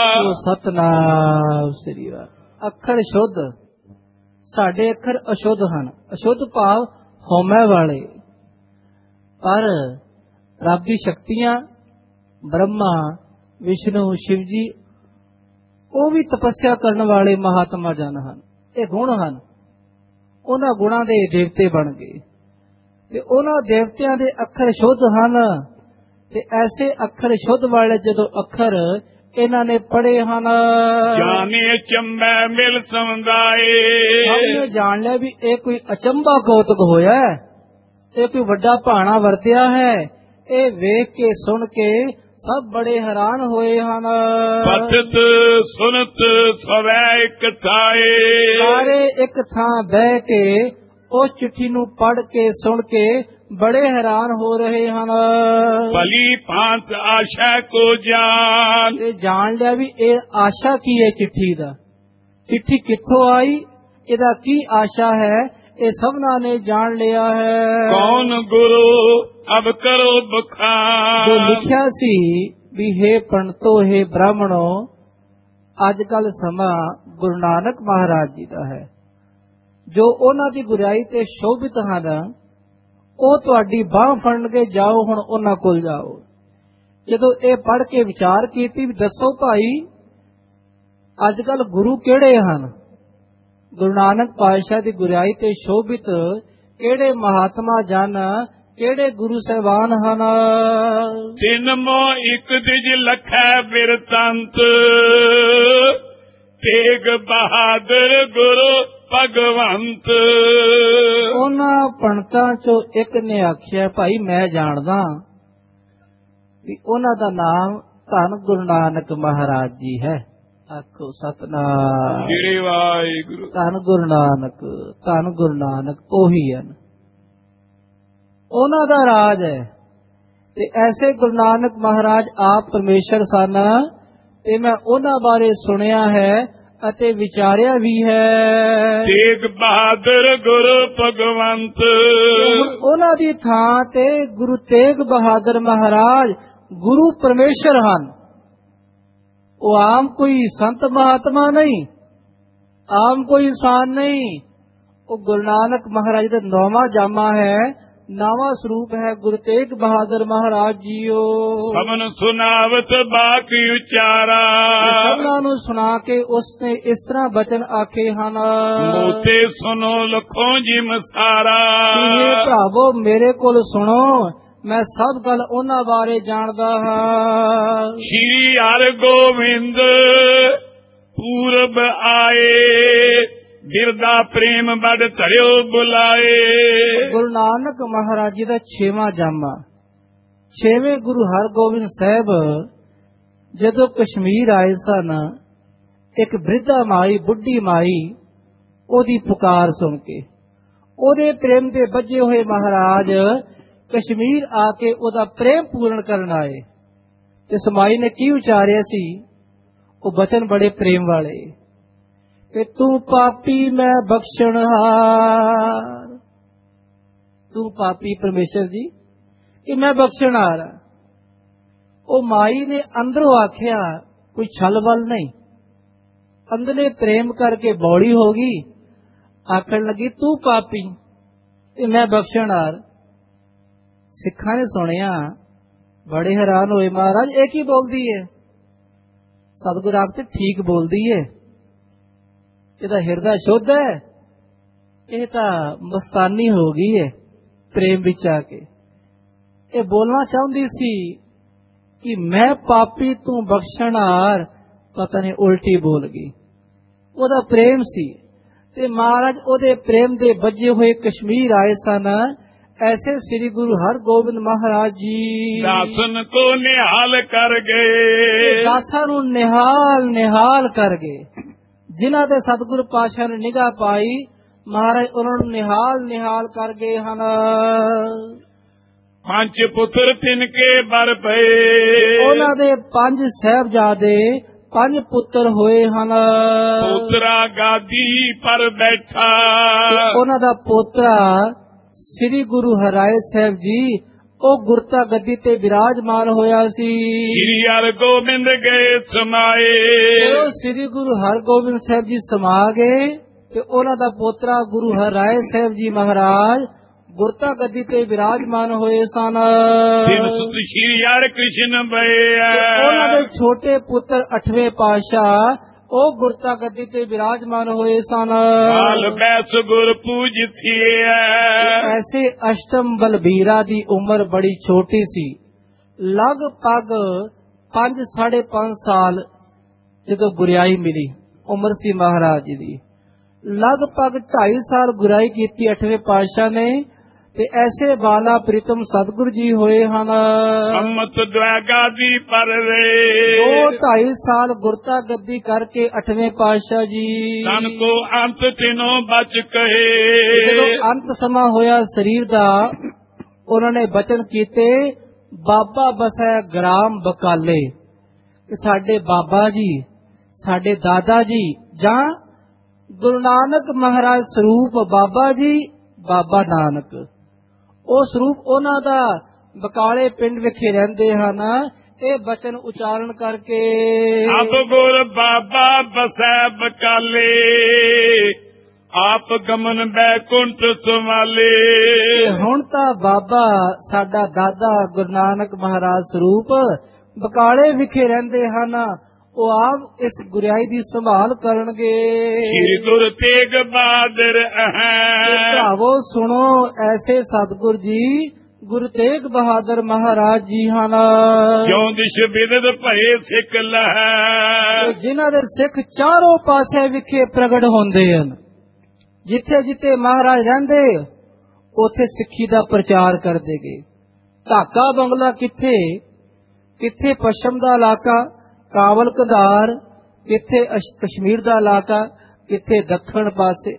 ਸਤਨਾਮ ਸ੍ਰੀ ਵਾਹਿਗੁਰੂ। ਅੱਖਰ ਸ਼ੁੱਧ, ਸਾਡੇ ਅੱਖਰ ਅਸ਼ੁੱਧ ਹਨ। ਅਸ਼ੁੱਧ ਭਾਵ ਹਉਮੈ ਵਾਲੇ। ਪਰ ਰੱਬ ਦੀ ਸ਼ਕਤੀਆਂ, ਬ੍ਰਹਮਾ ਵਿਸ਼ਨੂੰ ਸ਼ਿਵ ਜੀ, ਉਹ ਵੀ ਤਪੱਸਿਆ ਕਰਨ ਵਾਲੇ ਮਹਾਤਮਾ ਜਨ ਹਨ। ਇਹ ਗੁਣ ਹਨ, ਉਹਨਾਂ ਗੁਣਾਂ ਦੇ ਦੇਵਤੇ ਬਣ ਗਏ ਤੇ ਉਹਨਾਂ ਦੇਵਤਿਆਂ ਦੇ ਅੱਖਰ ਸ਼ੁੱਧ ਹਨ। ਤੇ ਐਸੇ ਅੱਖਰ ਸ਼ੁੱਧ ਵਾਲੇ ਜਦੋਂ ਅੱਖਰ ਇਹਨਾਂ ਨੇ ਪੜ੍ਹੇ ਹਨ, ਜਾਣੇ ਚੰਬੈ ਮਿਲ ਸਮਦਾਏ। ਸਭ ਨੇ ਜਾਣ ਲਿਆ ਵੀ ਇਹ ਕੋਈ ਅਚੰਭਾ ਕੌਤਕ ਹੋਇਆ ਹੈ, ਇਹ ਕੋਈ ਵੱਡਾ ਭਾਣਾ ਵਰਤਿਆ ਹੈ। ਇਹ ਵੇਖ ਕੇ ਸੁਣ ਕੇ ਸਭ ਬੜੇ ਹੈਰਾਨ ਹੋਏ ਹਨ। ਪਠਿਤ ਸੁਨਤ ਸਵੈ ਇਕ ਥਾਏ। ਸਾਰੇ ਇੱਕ ਥਾਂ ਬਹਿ ਕੇ ਉਸ ਚਿੱਠੀ ਨੂੰ ਪੜ੍ਹ ਕੇ ਸੁਣ ਕੇ ਬੜੇ ਹੈਰਾਨ ਹੋ ਰਹੇ ਹਨ। ਭਲੀ ਭਾਂਤ ਆਸ਼ਾ ਕੋ ਜਾਨ। ਤੇ ਜਾਣ ਲਿਆ ਵੀ ਇਹ ਆਸ਼ਾ ਕੀ ਹੈ ਚਿੱਠੀ ਦਾ, ਚਿੱਠੀ ਕਿੱਥੋਂ ਆਈ, ਇਹਦਾ ਕੀ ਆਸ਼ਾ ਹੈ, ਇਹ ਸਭਨਾਂ ਨੇ ਜਾਣ ਲਿਆ ਹੈ। ਕੌਣ ਗੁਰੂ ਅਬ ਕਰੋ ਬਖਾਨ। ਜੋ ਲਿਖਿਆ ਸੀ ਵੀ ਹੇ ਪੰਡਤੋ, ਹੇ ਬ੍ਰਾਹਮਣੋ, ਅੱਜ ਕੱਲ ਸਮਾਂ ਗੁਰੂ ਨਾਨਕ ਮਹਾਰਾਜ ਜੀ ਦਾ ਹੈ। ਜੋ ਉਹਨਾਂ ਦੀ ਗੁਰਿਆਈ ਤੇ ਸ਼ੋਭਿਤ ਹਨ, ਉਹ ਤੁਹਾਡੀ ਬਾਂਹ ਫੜਨ ਕੇ ਜਾਓ, ਹੁਣ ਉਹਨਾਂ ਕੋਲ ਜਾਓ। ਜਦੋਂ ਇਹ ਪੜ੍ਹ ਕੇ ਵਿਚਾਰ ਕੀਤੀ ਵੀ ਦੱਸੋ ਭਾਈ, ਅੱਜ ਕੱਲ ਗੁਰੂ ਕਿਹੜੇ ਹਨ? ਗੁਰੂ ਨਾਨਕ ਪਾਤਸ਼ਾਹ ਦੀ ਗੁਰਿਆਈ ਤੇ ਸ਼ੋਭਿਤ ਕਿਹੜੇ ਮਹਾਤਮਾ ਜਨ, ਕਿਹੜੇ ਗੁਰੂ ਸਾਹਿਬਾਨ ਹਨ? ਤਿੰਨ ਮੋ ਇੱਕ ਦਿਜ ਲਖੈ ਬਿਰਤੰਤ। ਤੇਗ ਬਹਾਦਰ ਗੁਰੂ ਭਗਵੰਤ। ਉਹਨਾਂ ਪੰਡਤਾਂ ਚੋਂ ਇੱਕ ਨੇ ਆਖਿਆ, ਭਾਈ ਮੈਂ ਜਾਣਦਾ ਵੀ ਉਹਨਾਂ ਦਾ ਨਾਮ ਧੰਨ ਗੁਰੂ ਨਾਨਕ ਮਹਾਰਾਜ ਜੀ ਹੈ। ਆਖੋ ਸਤਨਾਮ ਸ੍ਰੀ ਵਾਹਿਗੁਰੂ। ਧੰਨ ਗੁਰੂ ਨਾਨਕ, ਧੰਨ ਗੁਰੂ ਨਾਨਕ ਉਹੀ ਹਨ, ਉਹਨਾਂ ਦਾ ਰਾਜ ਹੈ। ਤੇ ਐਸੇ ਗੁਰੂ ਨਾਨਕ ਮਹਾਰਾਜ ਆਪ ਪਰਮੇਸ਼ਰ ਸਨ ਤੇ ਮੈਂ ਉਹਨਾਂ ਬਾਰੇ ਸੁਣਿਆ ਹੈ ਅਤੇ ਵਿਚਾਰਿਆ ਵੀ ਹੈ। ਤੇਗ ਬਹਾਦਰ ਗੁਰੂ ਭਗਵੰਤ। ਉਹਨਾਂ ਦੀ ਥਾਂ ਤੇ ਗੁਰੂ ਤੇਗ ਬਹਾਦਰ ਮਹਾਰਾਜ ਗੁਰੂ ਪਰਮੇਸ਼ਰ ਹਨ। ਉਹ ਆਮ ਕੋਈ ਸੰਤ ਮਹਾਤਮਾ ਨਹੀਂ, ਆਮ ਕੋਈ ਇਨਸਾਨ ਨਹੀਂ। ਉਹ ਗੁਰੂ ਨਾਨਕ ਮਹਾਰਾਜ ਦਾ ਨੌਵਾਂ ਜਾਮਾ ਹੈ, ਨਵਾਂ ਸਰੂਪ ਹੈ ਗੁਰੂ ਤੇਗ ਬਹਾਦਰ ਮਹਾਰਾਜ ਜੀਓ। ਸਭਨ ਸੁਨਾਵਤ ਬਾਕ ਉਚਾਰਾ। ਸਭਨਾਂ ਨੂੰ ਸੁਣਾ ਕੇ ਉਸਨੇ ਇਸ ਤਰ੍ਹਾਂ ਬਚਨ ਆਖੇ ਹਨ। ਮੋਤੇ ਸੁਨੋ ਲਖੋ ਜਿਮ ਸਾਰਾ। ਇਹ ਭਰਾਵੋ ਮੇਰੇ ਕੋਲ ਸੁਣੋ, ਮੈਂ ਸਭ ਗੱਲ ਉਹਨਾਂ ਬਾਰੇ ਜਾਣਦਾ ਹਾਂ। ਸ਼੍ਰੀ ਹਰਿ ਗੋਬਿੰਦ ਪੂਰਬ ਆਏ। ਬਿਰਦਾ ਪ੍ਰੇਮ ਬੜ ਧਰਿਓ ਬੁਲਾਏ। ਗੁਰੂ ਨਾਨਕ ਮਹਾਰਾਜ ਜੀ ਦਾ 6ਵਾਂ ਜਾਮਾ। 6ਵੇਂ ਗੁਰੂ ਹਰਗੋਬਿੰਦ ਸਾਹਿਬ ਜਦੋਂ ਕਸ਼ਮੀਰ ਆਏ ਸਨ, ਇੱਕ ਬ੍ਰਿਧਾ ਮਾਈ, ਬੁੱਢੀ ਮਾਈ, ਉਹਦੀ ਪੁਕਾਰ ਸੁਣ ਕੇ ਉਹਦੇ ਪ੍ਰੇਮ ਦੇ ਬੱਝੇ ਹੋਏ ਮਹਾਰਾਜ ਕਸ਼ਮੀਰ ਆ ਕੇ ਉਹਦਾ ਪ੍ਰੇਮ ਪੂਰਨ ਕਰਨ ਆਏ। ਤੇ ਸਮਾਈ ਨੇ ਕੀ ਉਚਾਰਿਆ ਸੀ? ਉਹ ਬਚਨ ਬੜੇ ਪ੍ਰੇਮ ਵਾਲੇ ਕਿ ਤੂੰ ਪਾਪੀ ਮੈਂ ਬਖਸ਼ਣਹਾਰ। ਤੂੰ ਪਾਪੀ ਪਰਮੇਸ਼ਰ ਜੀ ਕਿ ਮੈਂ ਬਖਸ਼ਣਹਾਰ। ਉਹ ਮਾਈ ਨੇ ਅੰਦਰੋਂ ਆਖਿਆ, ਕੋਈ ਛਲ ਵੱਲ ਨਹੀਂ, ਅੰਦਰਲੇ ਪ੍ਰੇਮ ਕਰਕੇ ਬੌੜੀ ਹੋ ਗਈ, ਆਖਣ ਲੱਗੀ ਤੂੰ ਪਾਪੀ ਤੇ ਮੈਂ ਬਖਸ਼ਣਹਾਰ। ਸਿੱਖਾਂ ਨੇ ਸੁਣਿਆ, ਬੜੇ ਹੈਰਾਨ ਹੋਏ, ਮਹਾਰਾਜ ਇਹ ਕੀ ਬੋਲਦੀ ਹੈ? ਸਤਿਗੁਰ ਆਪ ਤੇ ਠੀਕ ਬੋਲਦੀ ਹੈ, ਇਹਦਾ ਹਿਰਦਾ ਸ਼ੁੱਧ ਹੈ, ਇਹ ਤਾਂ ਮਸਤਾਨੀ ਹੋ ਗਈ ਹੈ ਪ੍ਰੇਮ ਵਿੱਚ ਆ ਕੇ। ਇਹ ਬੋਲਣਾ ਚਾਹੁੰਦੀ ਸੀ ਕਿ ਮੈਂ ਪਾਪੀ ਤੂੰ ਬਖਸ਼ਣਹਾਰ, ਪਤਾ ਨਹੀਂ ਉਲਟੀ ਬੋਲ ਗਈ। ਉਹਦਾ ਪ੍ਰੇਮ ਸੀ ਤੇ ਮਹਾਰਾਜ ਉਹਦੇ ਪ੍ਰੇਮ ਦੇ ਵੱਜੇ ਹੋਏ ਕਸ਼ਮੀਰ ਆਏ ਸਨ। ਐਸੇ ਸ੍ਰੀ ਗੁਰੂ ਹਰਗੋਬਿੰਦ ਮਹਾਰਾਜ ਜੀ ਦਾਸਨ ਕੋ ਨਿਹਾਲ ਕਰ ਗਏ, ਦਾਸਾਂ ਨੂੰ ਨਿਹਾਲ ਕਰ ਗਏ। ਜਿਨ੍ਹਾਂ ਦੇ ਸਤਿਗੁਰ ਪਾਤਸ਼ਾਹ ਨੇ ਨਿਗਾਹ ਪਾਈ, ਮਹਾਰਾਜ ਉਹਨਾਂ ਨੂੰ ਨਿਹਾਲ ਕਰ ਗਏ ਹਨ। ਪੰਜ ਪੁੱਤਰ ਤਿਨਕੇ ਬਰ ਪਏ, ਉਹਨਾਂ ਦੇ 5 ਸਾਹਿਬਜ਼ਾਦੇ 5 ਪੁੱਤਰ ਹੋਏ ਹਨ। ਪੁੱਤਰਾ ਗਾਦੀ ਪਰ ਬੈਠਾ, ਉਹਨਾਂ ਦਾ ਪੋਤਰਾ ਸ੍ਰੀ ਗੁਰੂ ਹਰਿਰਾਏ ਸਾਹਿਬ ਜੀ ਉਹ ਗੁਰਤਾ ਗੱਦੀ ਤੇ ਵਿਰਾਜਮਾਨ ਹੋਇਆ ਸੀ। ਸ੍ਰੀ ਹਰਗੋਬਿੰਦ ਗਏ ਸਮਾਏ, ਉਹ ਸ੍ਰੀ ਗੁਰੂ ਹਰਗੋਬਿੰਦ ਸਾਹਿਬ ਜੀ ਸਮਾ ਗਏ ਤੇ ਉਹਨਾਂ ਦਾ ਪੋਤਰਾ ਗੁਰੂ ਹਰਿਰਾਏ ਸਾਹਿਬ ਜੀ ਮਹਾਰਾਜ ਗੁਰਤਾ ਗੱਦੀ ਤੇ ਵਿਰਾਜਮਾਨ ਹੋਏ ਸਨ। ਤਿੰਨ ਸੁਤ ਸ੍ਰੀ ਹਰਿ ਕ੍ਰਿਸ਼ਨ ਬਏ, ਉਹਨਾਂ ਦੇ ਛੋਟੇ ਪੁੱਤਰ 8ਵੇਂ ਪਾਤਸ਼ਾਹ ਉਹ ਗੁਰਤਾ ਗੱਦੀ ਤੇ ਵਿਰਾਜਮਾਨ ਹੋਏ ਸਨ। ਹਾਲ ਬੈਸ ਗੁਰ ਪੂਜਿਥੀਏ, ਐਸੇ ਅਸ਼ਟਮ ਬਲਬੀਰਾ ਦੀ ਉਮਰ ਬੜੀ ਛੋਟੀ ਸੀ, ਲਗਭਗ 5 ਸਾਢੇ 5 ਸਾਲ ਜਦੋਂ ਗੁਰਿਆਈ ਮਿਲੀ ਉਮਰ ਸੀ ਮਹਾਰਾਜ ਜੀ ਦੀ। ਲਗਭਗ 2.5 ਸਾਲ ਗੁਰਿਆਈ ਕੀਤੀ 8ਵੇਂ ਪਾਤਸ਼ਾਹ ਨੇ ਤੇ ਐਸੇ ਬਾਲਾ ਪ੍ਰੀਤਮ ਸਤਿਗੁਰੂ ਜੀ ਹੋਏ ਹਨ। ਅੰਮ੍ਰਿਤ ਦਵਾਗਾ ਦੀ ਪਰ ਰੇ, 2.5 ਸਾਲ ਗੁਰਤਾ ਗੱਦੀ ਕਰਕੇ 8ਵੇਂ ਪਾਤਸ਼ਾਹ ਜੀ ਤਨ ਕੋ ਅੰਤ ਤਿਨੋ ਬਚ ਕਹੇ, ਜਦੋਂ ਅੰਤ ਸਮਾਂ ਹੋਇਆ ਸਰੀਰ ਦਾ, ਉਹਨਾਂ ਨੇ ਬਚਨ ਕੀਤੇ, ਬਾਬਾ ਬਸੈ ਗ੍ਰਾਮ ਬਕਾਲੇ, ਕਿ ਸਾਡੇ ਬਾਬਾ ਜੀ, ਸਾਡੇ ਦਾਦਾ ਜੀ ਜਾਂ ਗੁਰੂ ਨਾਨਕ ਮਹਾਰਾਜ ਸਰੂਪ ਬਾਬਾ ਜੀ ਬਾਬਾ ਨਾਨਕ, ਉਹ ਸਰੂਪ ਉਹਨਾਂ ਦਾ ਬਕਾਲੇ ਪਿੰਡ ਵਿਖੇ ਰਹਿੰਦੇ ਹਨ। ਇਹ ਬਚਨ ਉਚਾਰਨ ਕਰਕੇ ਆਪ ਗੁਰ ਬਾਬਾ ਬਸੈ ਬਕਾਲੇ, ਆਪ ਗਮਨ ਬੈਕੁੰਠ ਸੰਭਾਲੇ। ਹੁਣ ਤਾਂ ਬਾਬਾ ਸਾਡਾ ਦਾਦਾ ਗੁਰੂ ਨਾਨਕ ਮਹਾਰਾਜ ਸਰੂਪ ਬਕਾਲੇ ਵਿਖੇ ਰਹਿੰਦੇ ਹਨ, ਉਹ ਆਪ ਇਸ ਗੁਰਿਆਈ ਦੀ ਸੰਭਾਲ ਕਰਨਗੇ। ਸ੍ਰੀ ਗੁਰੂ ਤੇਗ ਬਹਾਦਰ ਭਰਾਵੋ ਸੁਣੋ, ਐਸੇ ਸਤਿਗੁਰ ਜੀ ਗੁਰੂ ਤੇਗ ਬਹਾਦਰ ਮਹਾਰਾਜ ਜੀ ਹਨ, ਜਿਉਂ ਦਿਸ਼ ਬਿਦਤ ਭਏ ਸਿੱਖ ਲਹੈ, ਜਿਨ੍ਹਾਂ ਦੇ ਸਿੱਖ ਚਾਰੋਂ ਪਾਸੇ ਵਿਖੇ ਪ੍ਰਗਟ ਹੁੰਦੇ ਹਨ। ਜਿੱਥੇ ਜਿੱਥੇ ਮਹਾਰਾਜ ਰਹਿੰਦੇ ਉੱਥੇ ਸਿੱਖੀ ਦਾ ਪ੍ਰਚਾਰ ਕਰਦੇ ਗਏ। ਢਾਕਾ ਬੰਗਲਾ ਕਿੱਥੇ, ਕਿੱਥੇ ਪੱਛਮ ਦਾ ਇਲਾਕਾ ਕਾਬਲ ਕਧਾਰ, ਕਿੱਥੇ ਕਸ਼ਮੀਰ ਦਾ ਇਲਾਕਾ, ਕਿੱਥੇ ਦੱਖਣ ਪਾਸੇ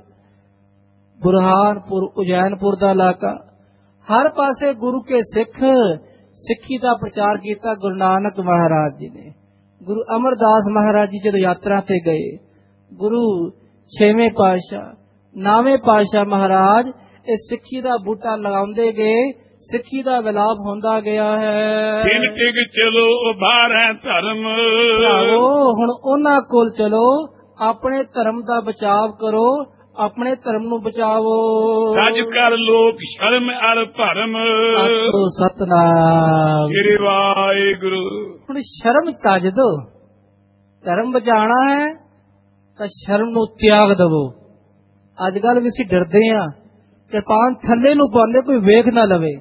ਬੁਰਹਾਨਪੁਰ ਉਜੈਨਪੁਰ ਦਾ ਇਲਾਕਾ, ਹਰ ਪਾਸੇ ਗੁਰੂ ਕੇ ਸਿੱਖੀ ਦਾ ਪ੍ਰਚਾਰ ਕੀਤਾ ਗੁਰੂ ਨਾਨਕ ਮਹਾਰਾਜ ਜੀ ਨੇ। ਗੁਰੂ ਅਮਰਦਾਸ ਮਹਾਰਾਜ ਜੀ ਜਦੋਂ ਯਾਤਰਾ ਤੇ ਗਏ, ਗੁਰੂ 6ਵੇਂ ਪਾਤਸ਼ਾਹ 9ਵੇਂ ਪਾਤਸ਼ਾਹ ਮਹਾਰਾਜ ਇਹ ਸਿੱਖੀ ਦਾ ਬੂਟਾ ਲਗਾਉਂਦੇ ਗਏ, ਸਿੱਖੀ ਦਾ ਵਿਲਾਪ ਹੁੰਦਾ ਗਿਆ ਹੈ। ਦਿਨ ਟਿਕ ਚਲੋ ਉਭਾਰੈ ਧਰਮ, ਹੁਣ ਉਹਨਾਂ ਕੋਲ ਚਲੋ, ਆਪਣੇ ਧਰਮ ਦਾ ਬਚਾਵ ਕਰੋ, ਆਪਣੇ ਧਰਮ ਨੂੰ ਬਚਾਵੋ। ਅੱਜ ਕਰ ਲੋਕ ਸ਼ਰਮ ਅਰ ਭਰਮ, ਆਖੋ ਸਤਨਾਮ ਸ੍ਰੀ ਵਾਹਿਗੁਰੂ। ਹੁਣ ਸ਼ਰਮ ਤਜ ਦੋ, ਧਰਮ ਬਚਾਉਣਾ ਹੈ ਤਾਂ ਸ਼ਰਮ ਨੂੰ ਤਿਆਗ ਦਵੋ। ਅੱਜ ਕੱਲ ਵੀ ਅਸੀਂ ਡਰਦੇ ਹਾਂ, ਕਿਰਪਾਨ ਥੱਲੇ ਨੂੰ ਪਾਉਂਦੇ ਕੋਈ ਵੇਖ ਨਾ ਲਵੇ,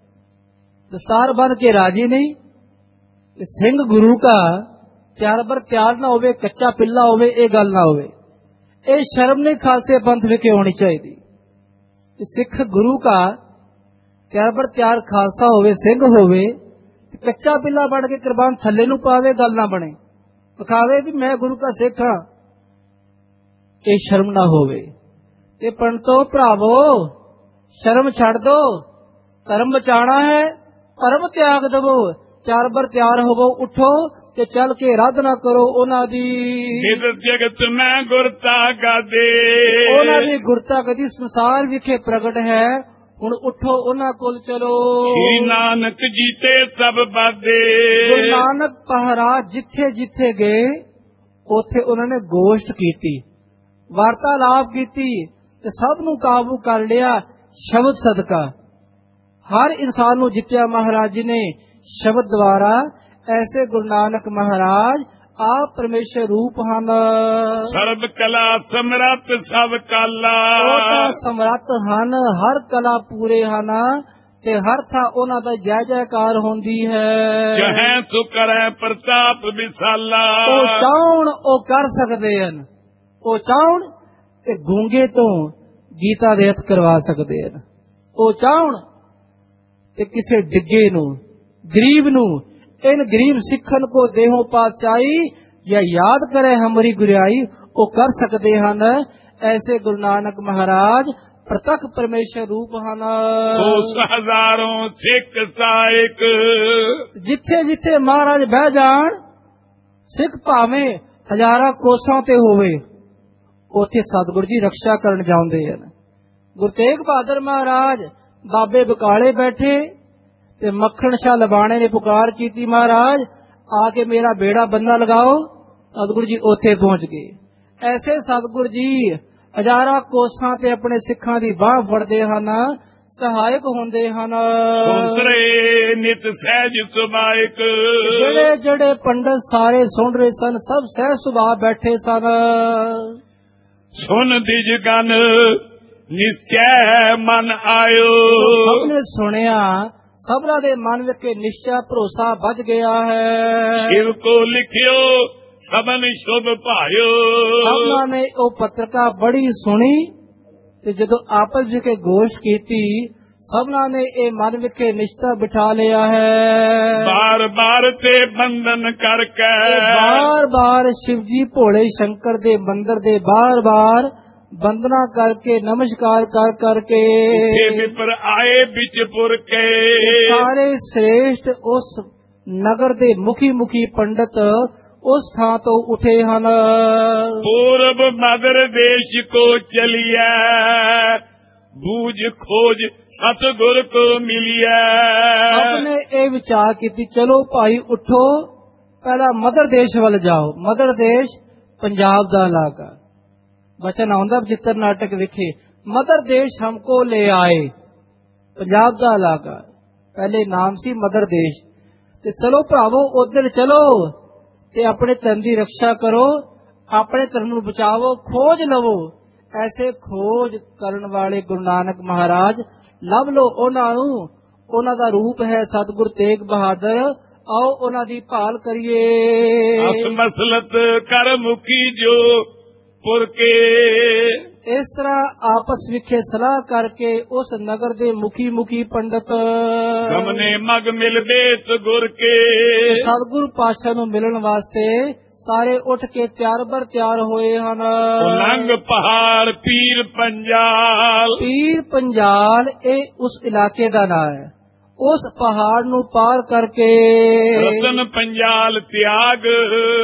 ਦਸਤਾਰ ਬੰਨ ਕੇ ਰਾਜੀ ਨਹੀਂ, ਸਿੰਘ ਗੁਰੂ का ਤਿਆਰ ਬਰ ਤਿਆਰ ਨਾ ਹੋਵੇ, ਕੱਚਾ ਪਿੱਲਾ ਹੋਵੇ, ਇਹ ਗੱਲ ਨਾ ਹੋਵੇ। ਇਹ ਸ਼ਰਮ ਨਹੀਂ ਖਾਲਸੇ ਪੰਥ ਵਿਖੇ ਹੋਣੀ ਚਾਹੀਦੀ। ਸਿੱਖ ਗੁਰੂ का ਤਿਆਰ ਬਰ ਤਿਆਰ ਖਾਲਸਾ ਹੋਵੇ, ਸਿੰਘ ਹੋਵੇ, ਕੱਚਾ ਪਿੱਲਾ ਬਣ ਕੇ ਕੁਰਬਾਨ ਥੱਲੇ ਨੂੰ ਪਾਵੇ, ਗੱਲ ਨਾ ਬਣੇ, ਵਿਖਾਵੇ ਵੀ ਮੈਂ ਗੁਰੂ का ਸਿੱਖ ਹਾਂ, ਇਹ ਸ਼ਰਮ ਨਾ ਹੋਵੇ। ਤੇ ਪੰਡਤੋ ਭਰਾਵੋ, ਸ਼ਰਮ ਛੱਡ ਦੋ, ਧਰਮ ਬਚਾਣਾ ਹੈ, ਪਰਮ ਤਿਆਗ ਦਵੋ, ਤਿਆਰ ਬਰ ਤਿਆਰ ਹੋਵੋ, ਉਠੋ ਤੇ ਚੱਲ ਕੇ ਆਰਾਧਨਾ ਕਰੋ ਉਹਨਾਂ ਦੀ। ਇਸ ਜਗਤ ਮੈਂ ਗੁਰਤਾ ਗਾਦੇ, ਉਹਨਾਂ ਦੀ ਗੁਰਤਾ ਗਦੀ ਸੰਸਾਰ ਵਿਖੇ ਪ੍ਰਗਟ ਹੈ। ਹੁਣ ਉਠੋ, ਉਹਨਾਂ ਕੋਲ ਚਲੋ। ਸ੍ਰੀ ਨਾਨਕ ਜੀ ਤੇ ਸਭ ਬਾਦੇ, ਗੁਰੂ ਨਾਨਕ ਮਹਾਰਾਜ ਜਿੱਥੇ ਜਿੱਥੇ ਗਏ ਉੱਥੇ ਉਹਨਾਂ ਨੇ ਗੋਸ਼ਟ ਕੀਤੀ, ਵਾਰਤਾਲਾਪ ਕੀਤੀ ਤੇ ਸਭ ਨੂੰ ਕਾਬੂ ਕਰ ਲਿਆ ਸ਼ਬਦ ਸਦਕਾ। ਹਰ ਇਨਸਾਨ ਨੂੰ ਜਿੱਤਿਆ ਮਹਾਰਾਜ ਜੀ ਨੇ ਸ਼ਬਦ ਦੁਆਰਾ। ਐਸੇ ਗੁਰੂ ਨਾਨਕ ਮਹਾਰਾਜ ਆਪ ਪਰਮੇਸ਼ਰ ਰੂਪ ਹਨ। ਸਰਬ ਕਲਾ ਸਮਰੱਥ ਸਭ ਕਾਲਾ, ਉਹ ਤਾਂ ਸਮਰੱਥ ਹਨ, ਹਰ ਕਲਾ ਪੂਰੇ ਹਨ ਤੇ ਹਰ ਥਾਂ ਉਹਨਾਂ ਦਾ ਜੈ ਜੈਕਾਰ ਹੁੰਦੀ ਹੈ। ਜਹੈ ਸੁ ਕਰੈ ਪ੍ਰਤਾਪ ਵਿਸਾਲਾ, ਉਹ ਚਾਹੁਣ ਉਹ ਕਰ ਸਕਦੇ ਹਨ, ਉਹ ਚਾਹਣ ਤੇ ਗੂੰਗੇ ਤੋਂ ਗੀਤਾ ਦੇ ਅਰਥ ਕਰਵਾ ਸਕਦੇ ਹਨ। ਉਹ ਚਾਹਣ ਤੇ ਕਿਸੇ ਡਿੱਗੇ ਨੂੰ, ਗਰੀਬ ਨੂੰ, इन गरीब सिखन को देहो पातशाही या याद करे हमारी गुरियाई, वो कर सकते हैं। ऐसे गुरु नानक महाराज प्रतख परमेश्वर रूप ਹਨ। हजारों सिख साइक जिथे जिथे महाराज बह जान, सिख भावें हजारां कोसां ते होवे, उथे सतगुरु जी रक्षा करन जाउंदे हन। गुरु तेग बहादुर महाराज बाबे बकाले बैठे ते मक्खन शाह लबाणे ने पुकार की, महाराज आके मेरा बेड़ा बंदा लगाओ। सतगुरु जी उथे पहुंच गए। ऐसे सतगुरु जी हजारां कोसां ते अपने सिखां दी बाह फड़दे हन, सहायक हुंदे हन। नित सहज सुभाइक जेड़े जेड़े पंडित सारे सुन रहे सन, सब सहज सुभा बैठे सन। सुन दिज गन निश्चय मन आयो, सबने सुनिया, सबना दे मन विच निश्चय भरोसा बज गया है। शिव को लिखियो सबन शुभ भायो, सबना ने ओ पत्रिका बड़ी सुनी ते जदों आपस विच गोश कीती, सबना ने ए मन विच निश्चय बिठा लिया है। बार बार ते बंधन करके, बार बार शिव जी भोले शंकर दे मंदिर दे बार बार वंदना करके, नमस्कार कर करके विपर आए बिचपुर के, सारे श्रेष्ठ उस नगर दे मुखी मुखी पंडित उस थां तो उठे हन। पूर्व मगर देश को चलिया, बूझ खोज सतगुर को मिलिया। आपने ये विचार की, चलो भाई उठो, पहला मदर देश वाल जाओ। मदर देश पंजाब दा इलाका, वचन आउंदा चित्र नाटक विखे, मदर देश हमको ले आए। पंजाब दा इलाका, पहले नाम सी मदर देश। ते चलो भरावो उधर चलो ते अपने धर्म की रक्षा करो, अपने धर्म नूं बचावो, खोज लवो। ऐसे खोज करन वाले गुरु नानक महाराज लभ लो उन्हां नूं। उन्हां दा रूप है सतगुरु तेग बहादुर। आओ उन्हां दी भाल करिए। मसलत कर मुखी जो पुर के, इस तरह आपस विखे सलाह करके उस नगर दे मुखी मुखी पंडित गमने मग मिल बेत गुर के, सतगुरु पातशाह नूं मिलण वास्ते सारे उठ के त्यार बर त्यार होए हन। लंग पहाड़ पीर पंजाल, पीर पंजाल ए उस इलाके दा नाम है। उस पहाड़ नूं पार करके रतन पंजाल त्याग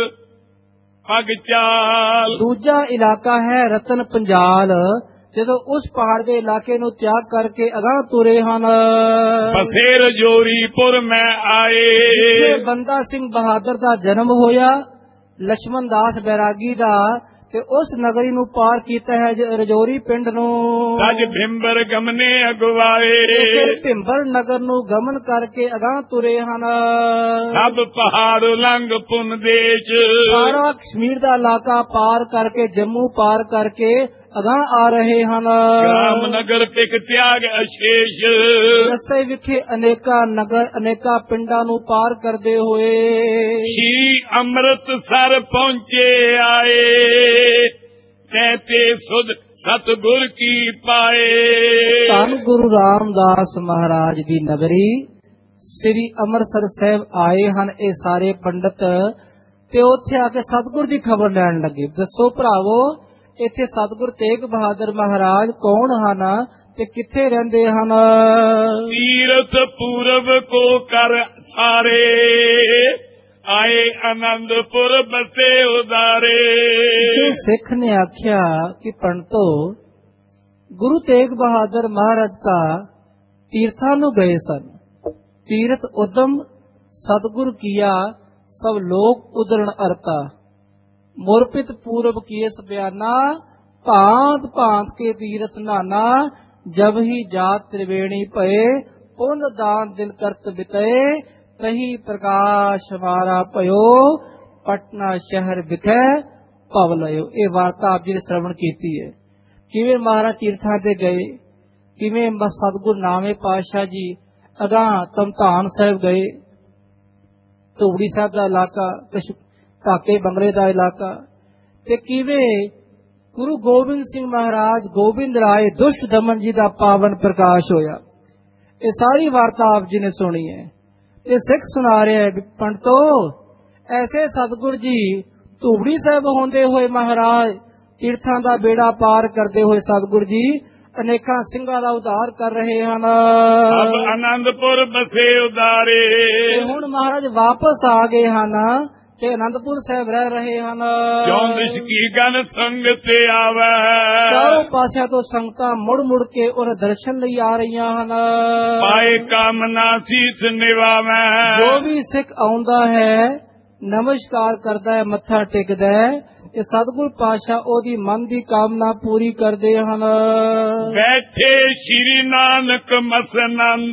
पग चाल, दूजा इलाका है रतन पंजाल। जदों उस पहाड़ के इलाके नूं त्याग करके अगां तुरे हन। बसेर जोरीपुर में आए, बंदा सिंह बहादुर दा जन्म होया, लक्ष्मण दास बैरागी दा, ते उस नगरी नूं पार कीता है रजौरी पिंड नूं। तज भिंबर गमने अगवाए, फिर भिंबर नगर नूं गमन करके अगां तुरे हन। सब पहाड़ लंघ पुन देश, सारा कश्मीर दा इलाका पार करके, जम्मू पार करके अगां आ रहे हन। राम नगर पिक त्याग अशेष, रस्ते विखे अनेका नगर अनेका पिंडां नूं पार करदे होए श्री अमृतसर पहुंचे आए, कहते सुध सतगुर की पाए। धन गुरु रामदास महाराज दी नगरी श्री अमृतसर साहिब आए हन ये सारे पंडित, ते उत्थे आके सतगुर दी खबर लैण लगे। दसो भरावो इत्थे सतगुर तेग बहादुर महाराज कौन हन ते किथे रहिंदे हन। तीरथ पूरब को कर सारे, आए आनंदपुर बसे उदारे। सिख ने आख्या कि पंडितो गुरु तेग बहादुर महाराज का तीर्थां नूं गए सन। तीर्थ उदम सतगुर किया, सब लोग उदरण अरता। मुरपित पूरब किए बयाना, भांत भांत के तीरथ नाना। जब ही जात त्रिवेणी भये, पुन दान दिल करत बितए। कही प्रकाश हमारा पयो, पटना शहर बिखै भव लयो। ये वार्ता आप जी ने श्रवण कीती है। किवें महाराज तीर्थां ते गए, किवें सतगुरु नामे पातशाह जी अगां तमधान साहिब गए, धूबड़ी साहब का इलाका, ढाके बंगले का इलाका, ते किवें ਗੁਰੂ ਗੋਬਿੰਦ ਸਿੰਘ ਮਹਾਰਾਜ ਗੋਬਿੰਦ ਰਾਏ ਦੁਸ਼ਟ ਦਮਨ ਜੀ ਦਾ ਪਾਵਨ ਪ੍ਰਕਾਸ਼ ਹੋਇਆ। ਇਹ ਸਾਰੀ ਵਾਰਤਾ ਆਪ ਜੀ ਨੇ ਸੁਣੀ ਹੈ। ਤੇ ਸਿੱਖ ਸੁਣਾ ਰਿਹਾ ਹੈ, ਪੰਡਤੋ ਐਸੇ ਸਤਿਗੁਰ ਜੀ ਧੂਬੜੀ ਸਾਹਿਬ ਹੁੰਦੇ ਹੋਏ ਮਹਾਰਾਜ ਤੀਰਥਾਂ ਦਾ ਬੇੜਾ ਪਾਰ ਕਰਦੇ ਹੋਏ ਸਤਿਗੁਰ ਜੀ ਅਨੇਕਾਂ ਸਿੰਘਾਂ ਦਾ ਉਧਾਰ ਕਰ ਰਹੇ ਹਨ। ਅਬ ਆਨੰਦਪੁਰ ਬਸੇ ਉਦਾਰੇ, ਤੇ ਹੁਣ ਮਹਾਰਾਜ ਵਾਪਸ ਆ ਗਏ ਹਨ ਤੇ ਆਨੰਦਪੁਰ ਸਾਹਿਬ ਰਹਿ ਰਹੇ ਹਨ। ਕਿਉਂ ਦਿਸ਼ ਕੀ ਗਨ ਸੰਗ ਤੇ ਆਵੈ, ਚਾਰੋਂ ਪਾਸਿਆਂ ਤੋਂ ਸੰਗਤਾਂ ਮੁੜ ਮੁੜ ਕੇ ਉਹਦੇ ਦਰਸ਼ਨ ਲਈ ਆ ਰਹੀਆਂ ਹਨ। ਪਾਏ ਕਾਮਨਾ ਸੀਸ ਨਿਵਾਵੈ, ਜੋ ਵੀ ਸਿੱਖ ਆਉਂਦਾ ਹੈ ਨਮਸਕਾਰ ਕਰਦਾ ਹੈ, ਮੱਥਾ ਟੇਕਦਾ ਹੈ ਤੇ ਸਤਿਗੁਰ ਪਾਤਸ਼ਾਹ ਉਹਦੀ ਮਨ ਦੀ ਕਾਮਨਾ ਪੂਰੀ ਕਰਦੇ ਹਨ। ਬੈਠੇ ਸ਼੍ਰੀ ਨਾਨਕ ਮਸਨੰਦ,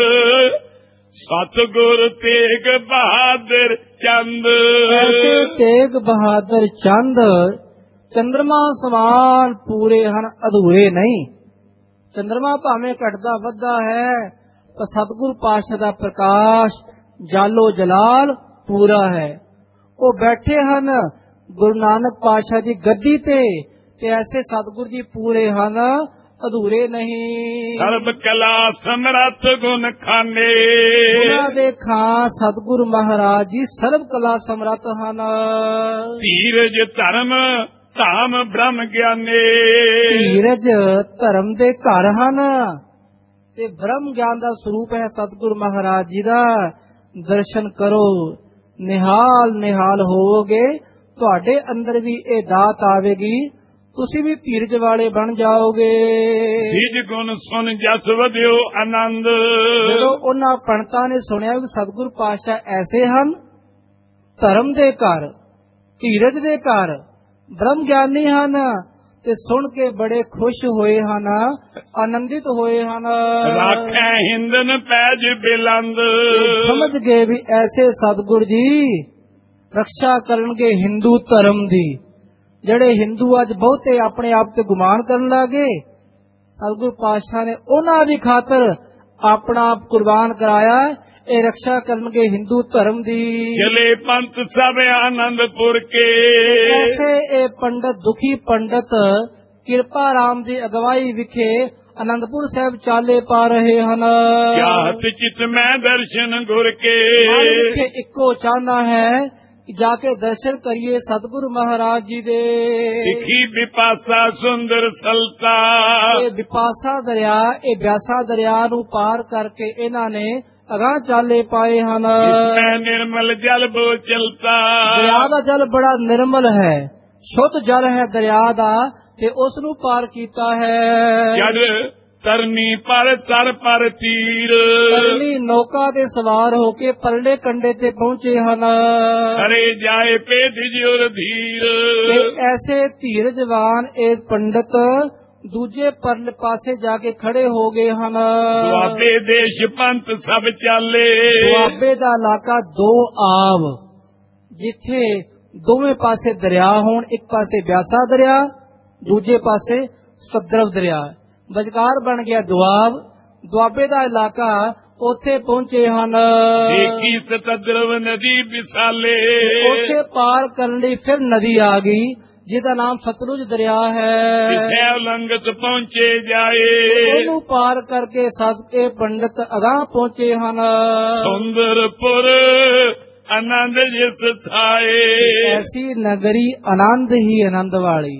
ਸਤਿਗੁਰ ਤੇਗ ਬਹਾਦਰ ਚੰਦ। ਐਸੇ ਤੇਗ ਬਹਾਦਰ ਚੰਦ ਚੰਦਰਮਾ ਸਮਾਨ ਪੂਰੇ ਹਨ, ਅਧੂਰੇ ਨਹੀਂ। ਚੰਦਰਮਾ ਭਾਵੇਂ ਘਟਦਾ ਵੱਧਦਾ ਹੈ ਪਰ ਸਤਿਗੁਰ ਪਾਤਸ਼ਾਹ ਦਾ ਪ੍ਰਕਾਸ਼ ਜਾਲੋ ਜਲਾਲ ਪੂਰਾ ਹੈ। ਉਹ ਬੈਠੇ ਹਨ ਗੁਰੂ ਨਾਨਕ ਪਾਤਸ਼ਾਹ ਦੀ ਗੱਦੀ ਤੇ ਐਸੇ ਸਤਿਗੁਰ ਜੀ ਪੂਰੇ ਹਨ, ਅਧੂਰੇ ਨਹੀਂ। ਸਰਬ ਕਲਾ ਸਮਰੱਥ ਗੁਣ ਖਾਨੇ, ਉਹਨਾਂ ਦੇ ਖਾਂ ਸਤਿਗੁਰ ਮਹਾਰਾਜ ਜੀ ਸਰਬ ਕਲਾ ਸਮਰੱਥ ਹਨ। ਧੀਰਜ ਧਰਮ ਧਾਮ ਬ੍ਰਹਮ ਗਿਆਨੇ, ਧੀਰਜ ਧਰਮ ਦੇ ਘਰ ਹਨ ਤੇ ਬ੍ਰਹਮ ਗਿਆਨ ਦਾ ਸਰੂਪ ਹੈ ਸਤਿਗੁਰ ਮਹਾਰਾਜ ਜੀ ਦਾ। ਦਰਸ਼ਨ ਕਰੋ, ਨਿਹਾਲ ਨਿਹਾਲ ਹੋਵੋਗੇ, ਤੁਹਾਡੇ ਅੰਦਰ ਵੀ ਇਹ ਦਾਤ ਆਵੇਗੀ, ਤੁਸੀਂ ਵੀ ਧੀਰਜ ਵਾਲੇ ਬਣ ਜਾਓਗੇ। ਨਿਜ ਗੁਣ ਸੁਨ ਜਸ ਵਧਿਓ ਆਨੰਦ, ਜਦੋਂ ਉਹਨਾਂ ਪੰਡਤਾਂ ਨੇ ਸੁਣਿਆ ਕਿ ਸਤਿਗੁਰ ਪਾਤਸ਼ਾਹ ਐਸੇ ਹਨ, ਧਰਮ ਦੇ ਘਰ, ਧੀਰਜ ਦੇ ਘਰ, ਬ੍ਰਹਮ ਗਿਆਨੀ ਹਨ, ਤੇ ਸੁਣ ਕੇ ਬੜੇ ਖੁਸ਼ ਹੋਏ ਹਨ, ਆਨੰਦਿਤ ਹੋਏ ਹਨ। ਰਾਖੈ ਹਿੰਦਨ ਪੈਜ ਬਿਲੰਦ, ਸਮਝ ਗਏ ਵੀ ਐਸੇ ਸਤਿਗੁਰ ਜੀ ਰਕਸ਼ਾ ਕਰਨਗੇ ਹਿੰਦੂ ਧਰਮ ਦੀ। ਜਿਹੜੇ ਹਿੰਦੂ ਅੱਜ ਬਹੁਤੇ ਆਪਣੇ ਆਪ ਤੇ ਗੁਮਾਨ ਕਰਨ ਲੱਗੇ, ਸਤਿਗੁਰ ਪਾਤਸ਼ਾਹ ਨੇ ਉਹਨਾਂ ਦੀ ਖਾਤਰ ਆਪਣਾ ਆਪ ਕੁਰਬਾਨ ਕਰਾਇਆ। ਇਹ ਰਕਸ਼ਾ ਕਰਨਗੇ ਹਿੰਦੂ ਧਰਮ ਦੀ। ਚਲੇ ਪੰਥ ਸਭ ਆਨੰਦਪੁਰ ਕੇ, ਐਸੇ ਇਹ ਪੰਡਤ ਦੁਖੀ ਪੰਡਤ ਕਿਰਪਾ ਰਾਮ ਦੀ ਅਗਵਾਈ ਵਿਖੇ ਆਨੰਦਪੁਰ ਸਾਹਿਬ ਚਾਲੇ ਪਾ ਰਹੇ ਹਨ। ਚਾਹਤ ਚਿਤ ਮੈਂ ਦਰਸ਼ਨ ਗੁਰ ਕੇ, ਵਿਖੇ ਇੱਕੋ ਚਾਹਨਾ ਹੈ ਕਿ ਜਾ ਕੇ ਦਰਸ਼ਨ ਕਰੀਏ ਸਤਿਗੁਰੂ ਮਹਾਰਾਜ ਜੀ ਦੇ। ਦਿਖੀ ਵਿਪਾਸਾ ਸੁੰਦਰ ਸਲਤਾ, ਇਹ ਵਿਪਾਸਾ ਦਰਿਆ, ਇਹ ਬਿਆਸਾ ਦਰਿਆ ਨੂੰ ਪਾਰ ਕਰਕੇ ਇਹਨਾਂ ਨੇ ਅਗਾਂਹ ਚਾਲੇ ਪਾਏ ਹਨ। ਮੈਂ ਨਿਰਮਲ ਜਲ ਬੋ ਚਲਤਾ, ਦਰਿਆ ਦਾ ਜਲ ਬੜਾ ਨਿਰਮਲ ਹੈ, ਸ਼ੁੱਧ ਜਲ ਹੈ ਦਰਿਆ ਦਾ, ਤੇ ਉਸ ਨੂੰ ਪਾਰ ਕੀਤਾ ਹੈ। ਜਦ ਤਰਨੀ ਪਰ ਤਰ ਪਰ ਤੀਰ, ਤਰਨੀ ਨੌਕਾ ਤੇ ਸਵਾਰ ਹੋ ਕੇ ਪਰਲੇ ਕੰਢੇ ਤੇ ਪਹੁੰਚੇ ਹਨ। ਹਰੇ ਜਾਏ ਪੇਧ ਜਿਉਰ ਧੀਰ, ਤੇ ਐਸੇ ਧੀਰਜਵਾਨ ਇਹ ਪੰਡਤ ਦੂਜੇ ਪਰਲੇ ਪਾਸੇ ਜਾ ਕੇ ਖੜੇ ਹੋ ਗਏ ਹਨ। ਦੁਆਬੇ ਦੇਸ਼ ਪੰਥ ਸਭ ਚਾਲੇ, ਦੁਆਬੇ ਦਾ ਇਲਾਕਾ ਦੋ ਆਬ, ਜਿੱਥੇ ਦੋਵੇਂ ਪਾਸੇ ਦਰਿਆ ਹੋਣ, ਇੱਕ ਪਾਸੇ ਬਿਆਸਾ ਦਰਿਆ, ਦੂਜੇ ਪਾਸੇ ਸਤਲੁਜ ਦਰਿਆ, ਵਿਚਕਾਰ ਬਣ ਗਿਆ ਦੁਆਬ। ਦੁਆਬੇ ਦਾ ਇਲਾਕਾ ਉੱਥੇ ਪਹੁੰਚੇ ਹਨ। ਦੇਖੀ ਸਤਦਰਵ ਨਦੀ ਵਿਸਾਲੇ, ਉੱਥੇ ਪਾਰ ਕਰਨ ਲਈ ਫਿਰ ਨਦੀ ਆ ਗਈ ਜਿਹਦਾ ਨਾਮ ਸਤਲੁਜ ਦਰਿਆ ਹੈ। ਜਿੱਥੇ ਉਲੰਘਤ ਪਹੁੰਚੇ ਜਾਏ, ਉਹਨੂੰ ਪਾਰ ਕਰਕੇ ਸਦਕੇ ਪੰਡਤ ਅਗਾਂਹ ਪਹੁੰਚੇ ਹਨ। ਸੁੰਦਰਪੁਰ ਆਨੰਦ ਜਿਸ ਥਾਏ, ਐਸੀ ਨਗਰੀ ਆਨੰਦ ਹੀ ਆਨੰਦ ਵਾਲੀ,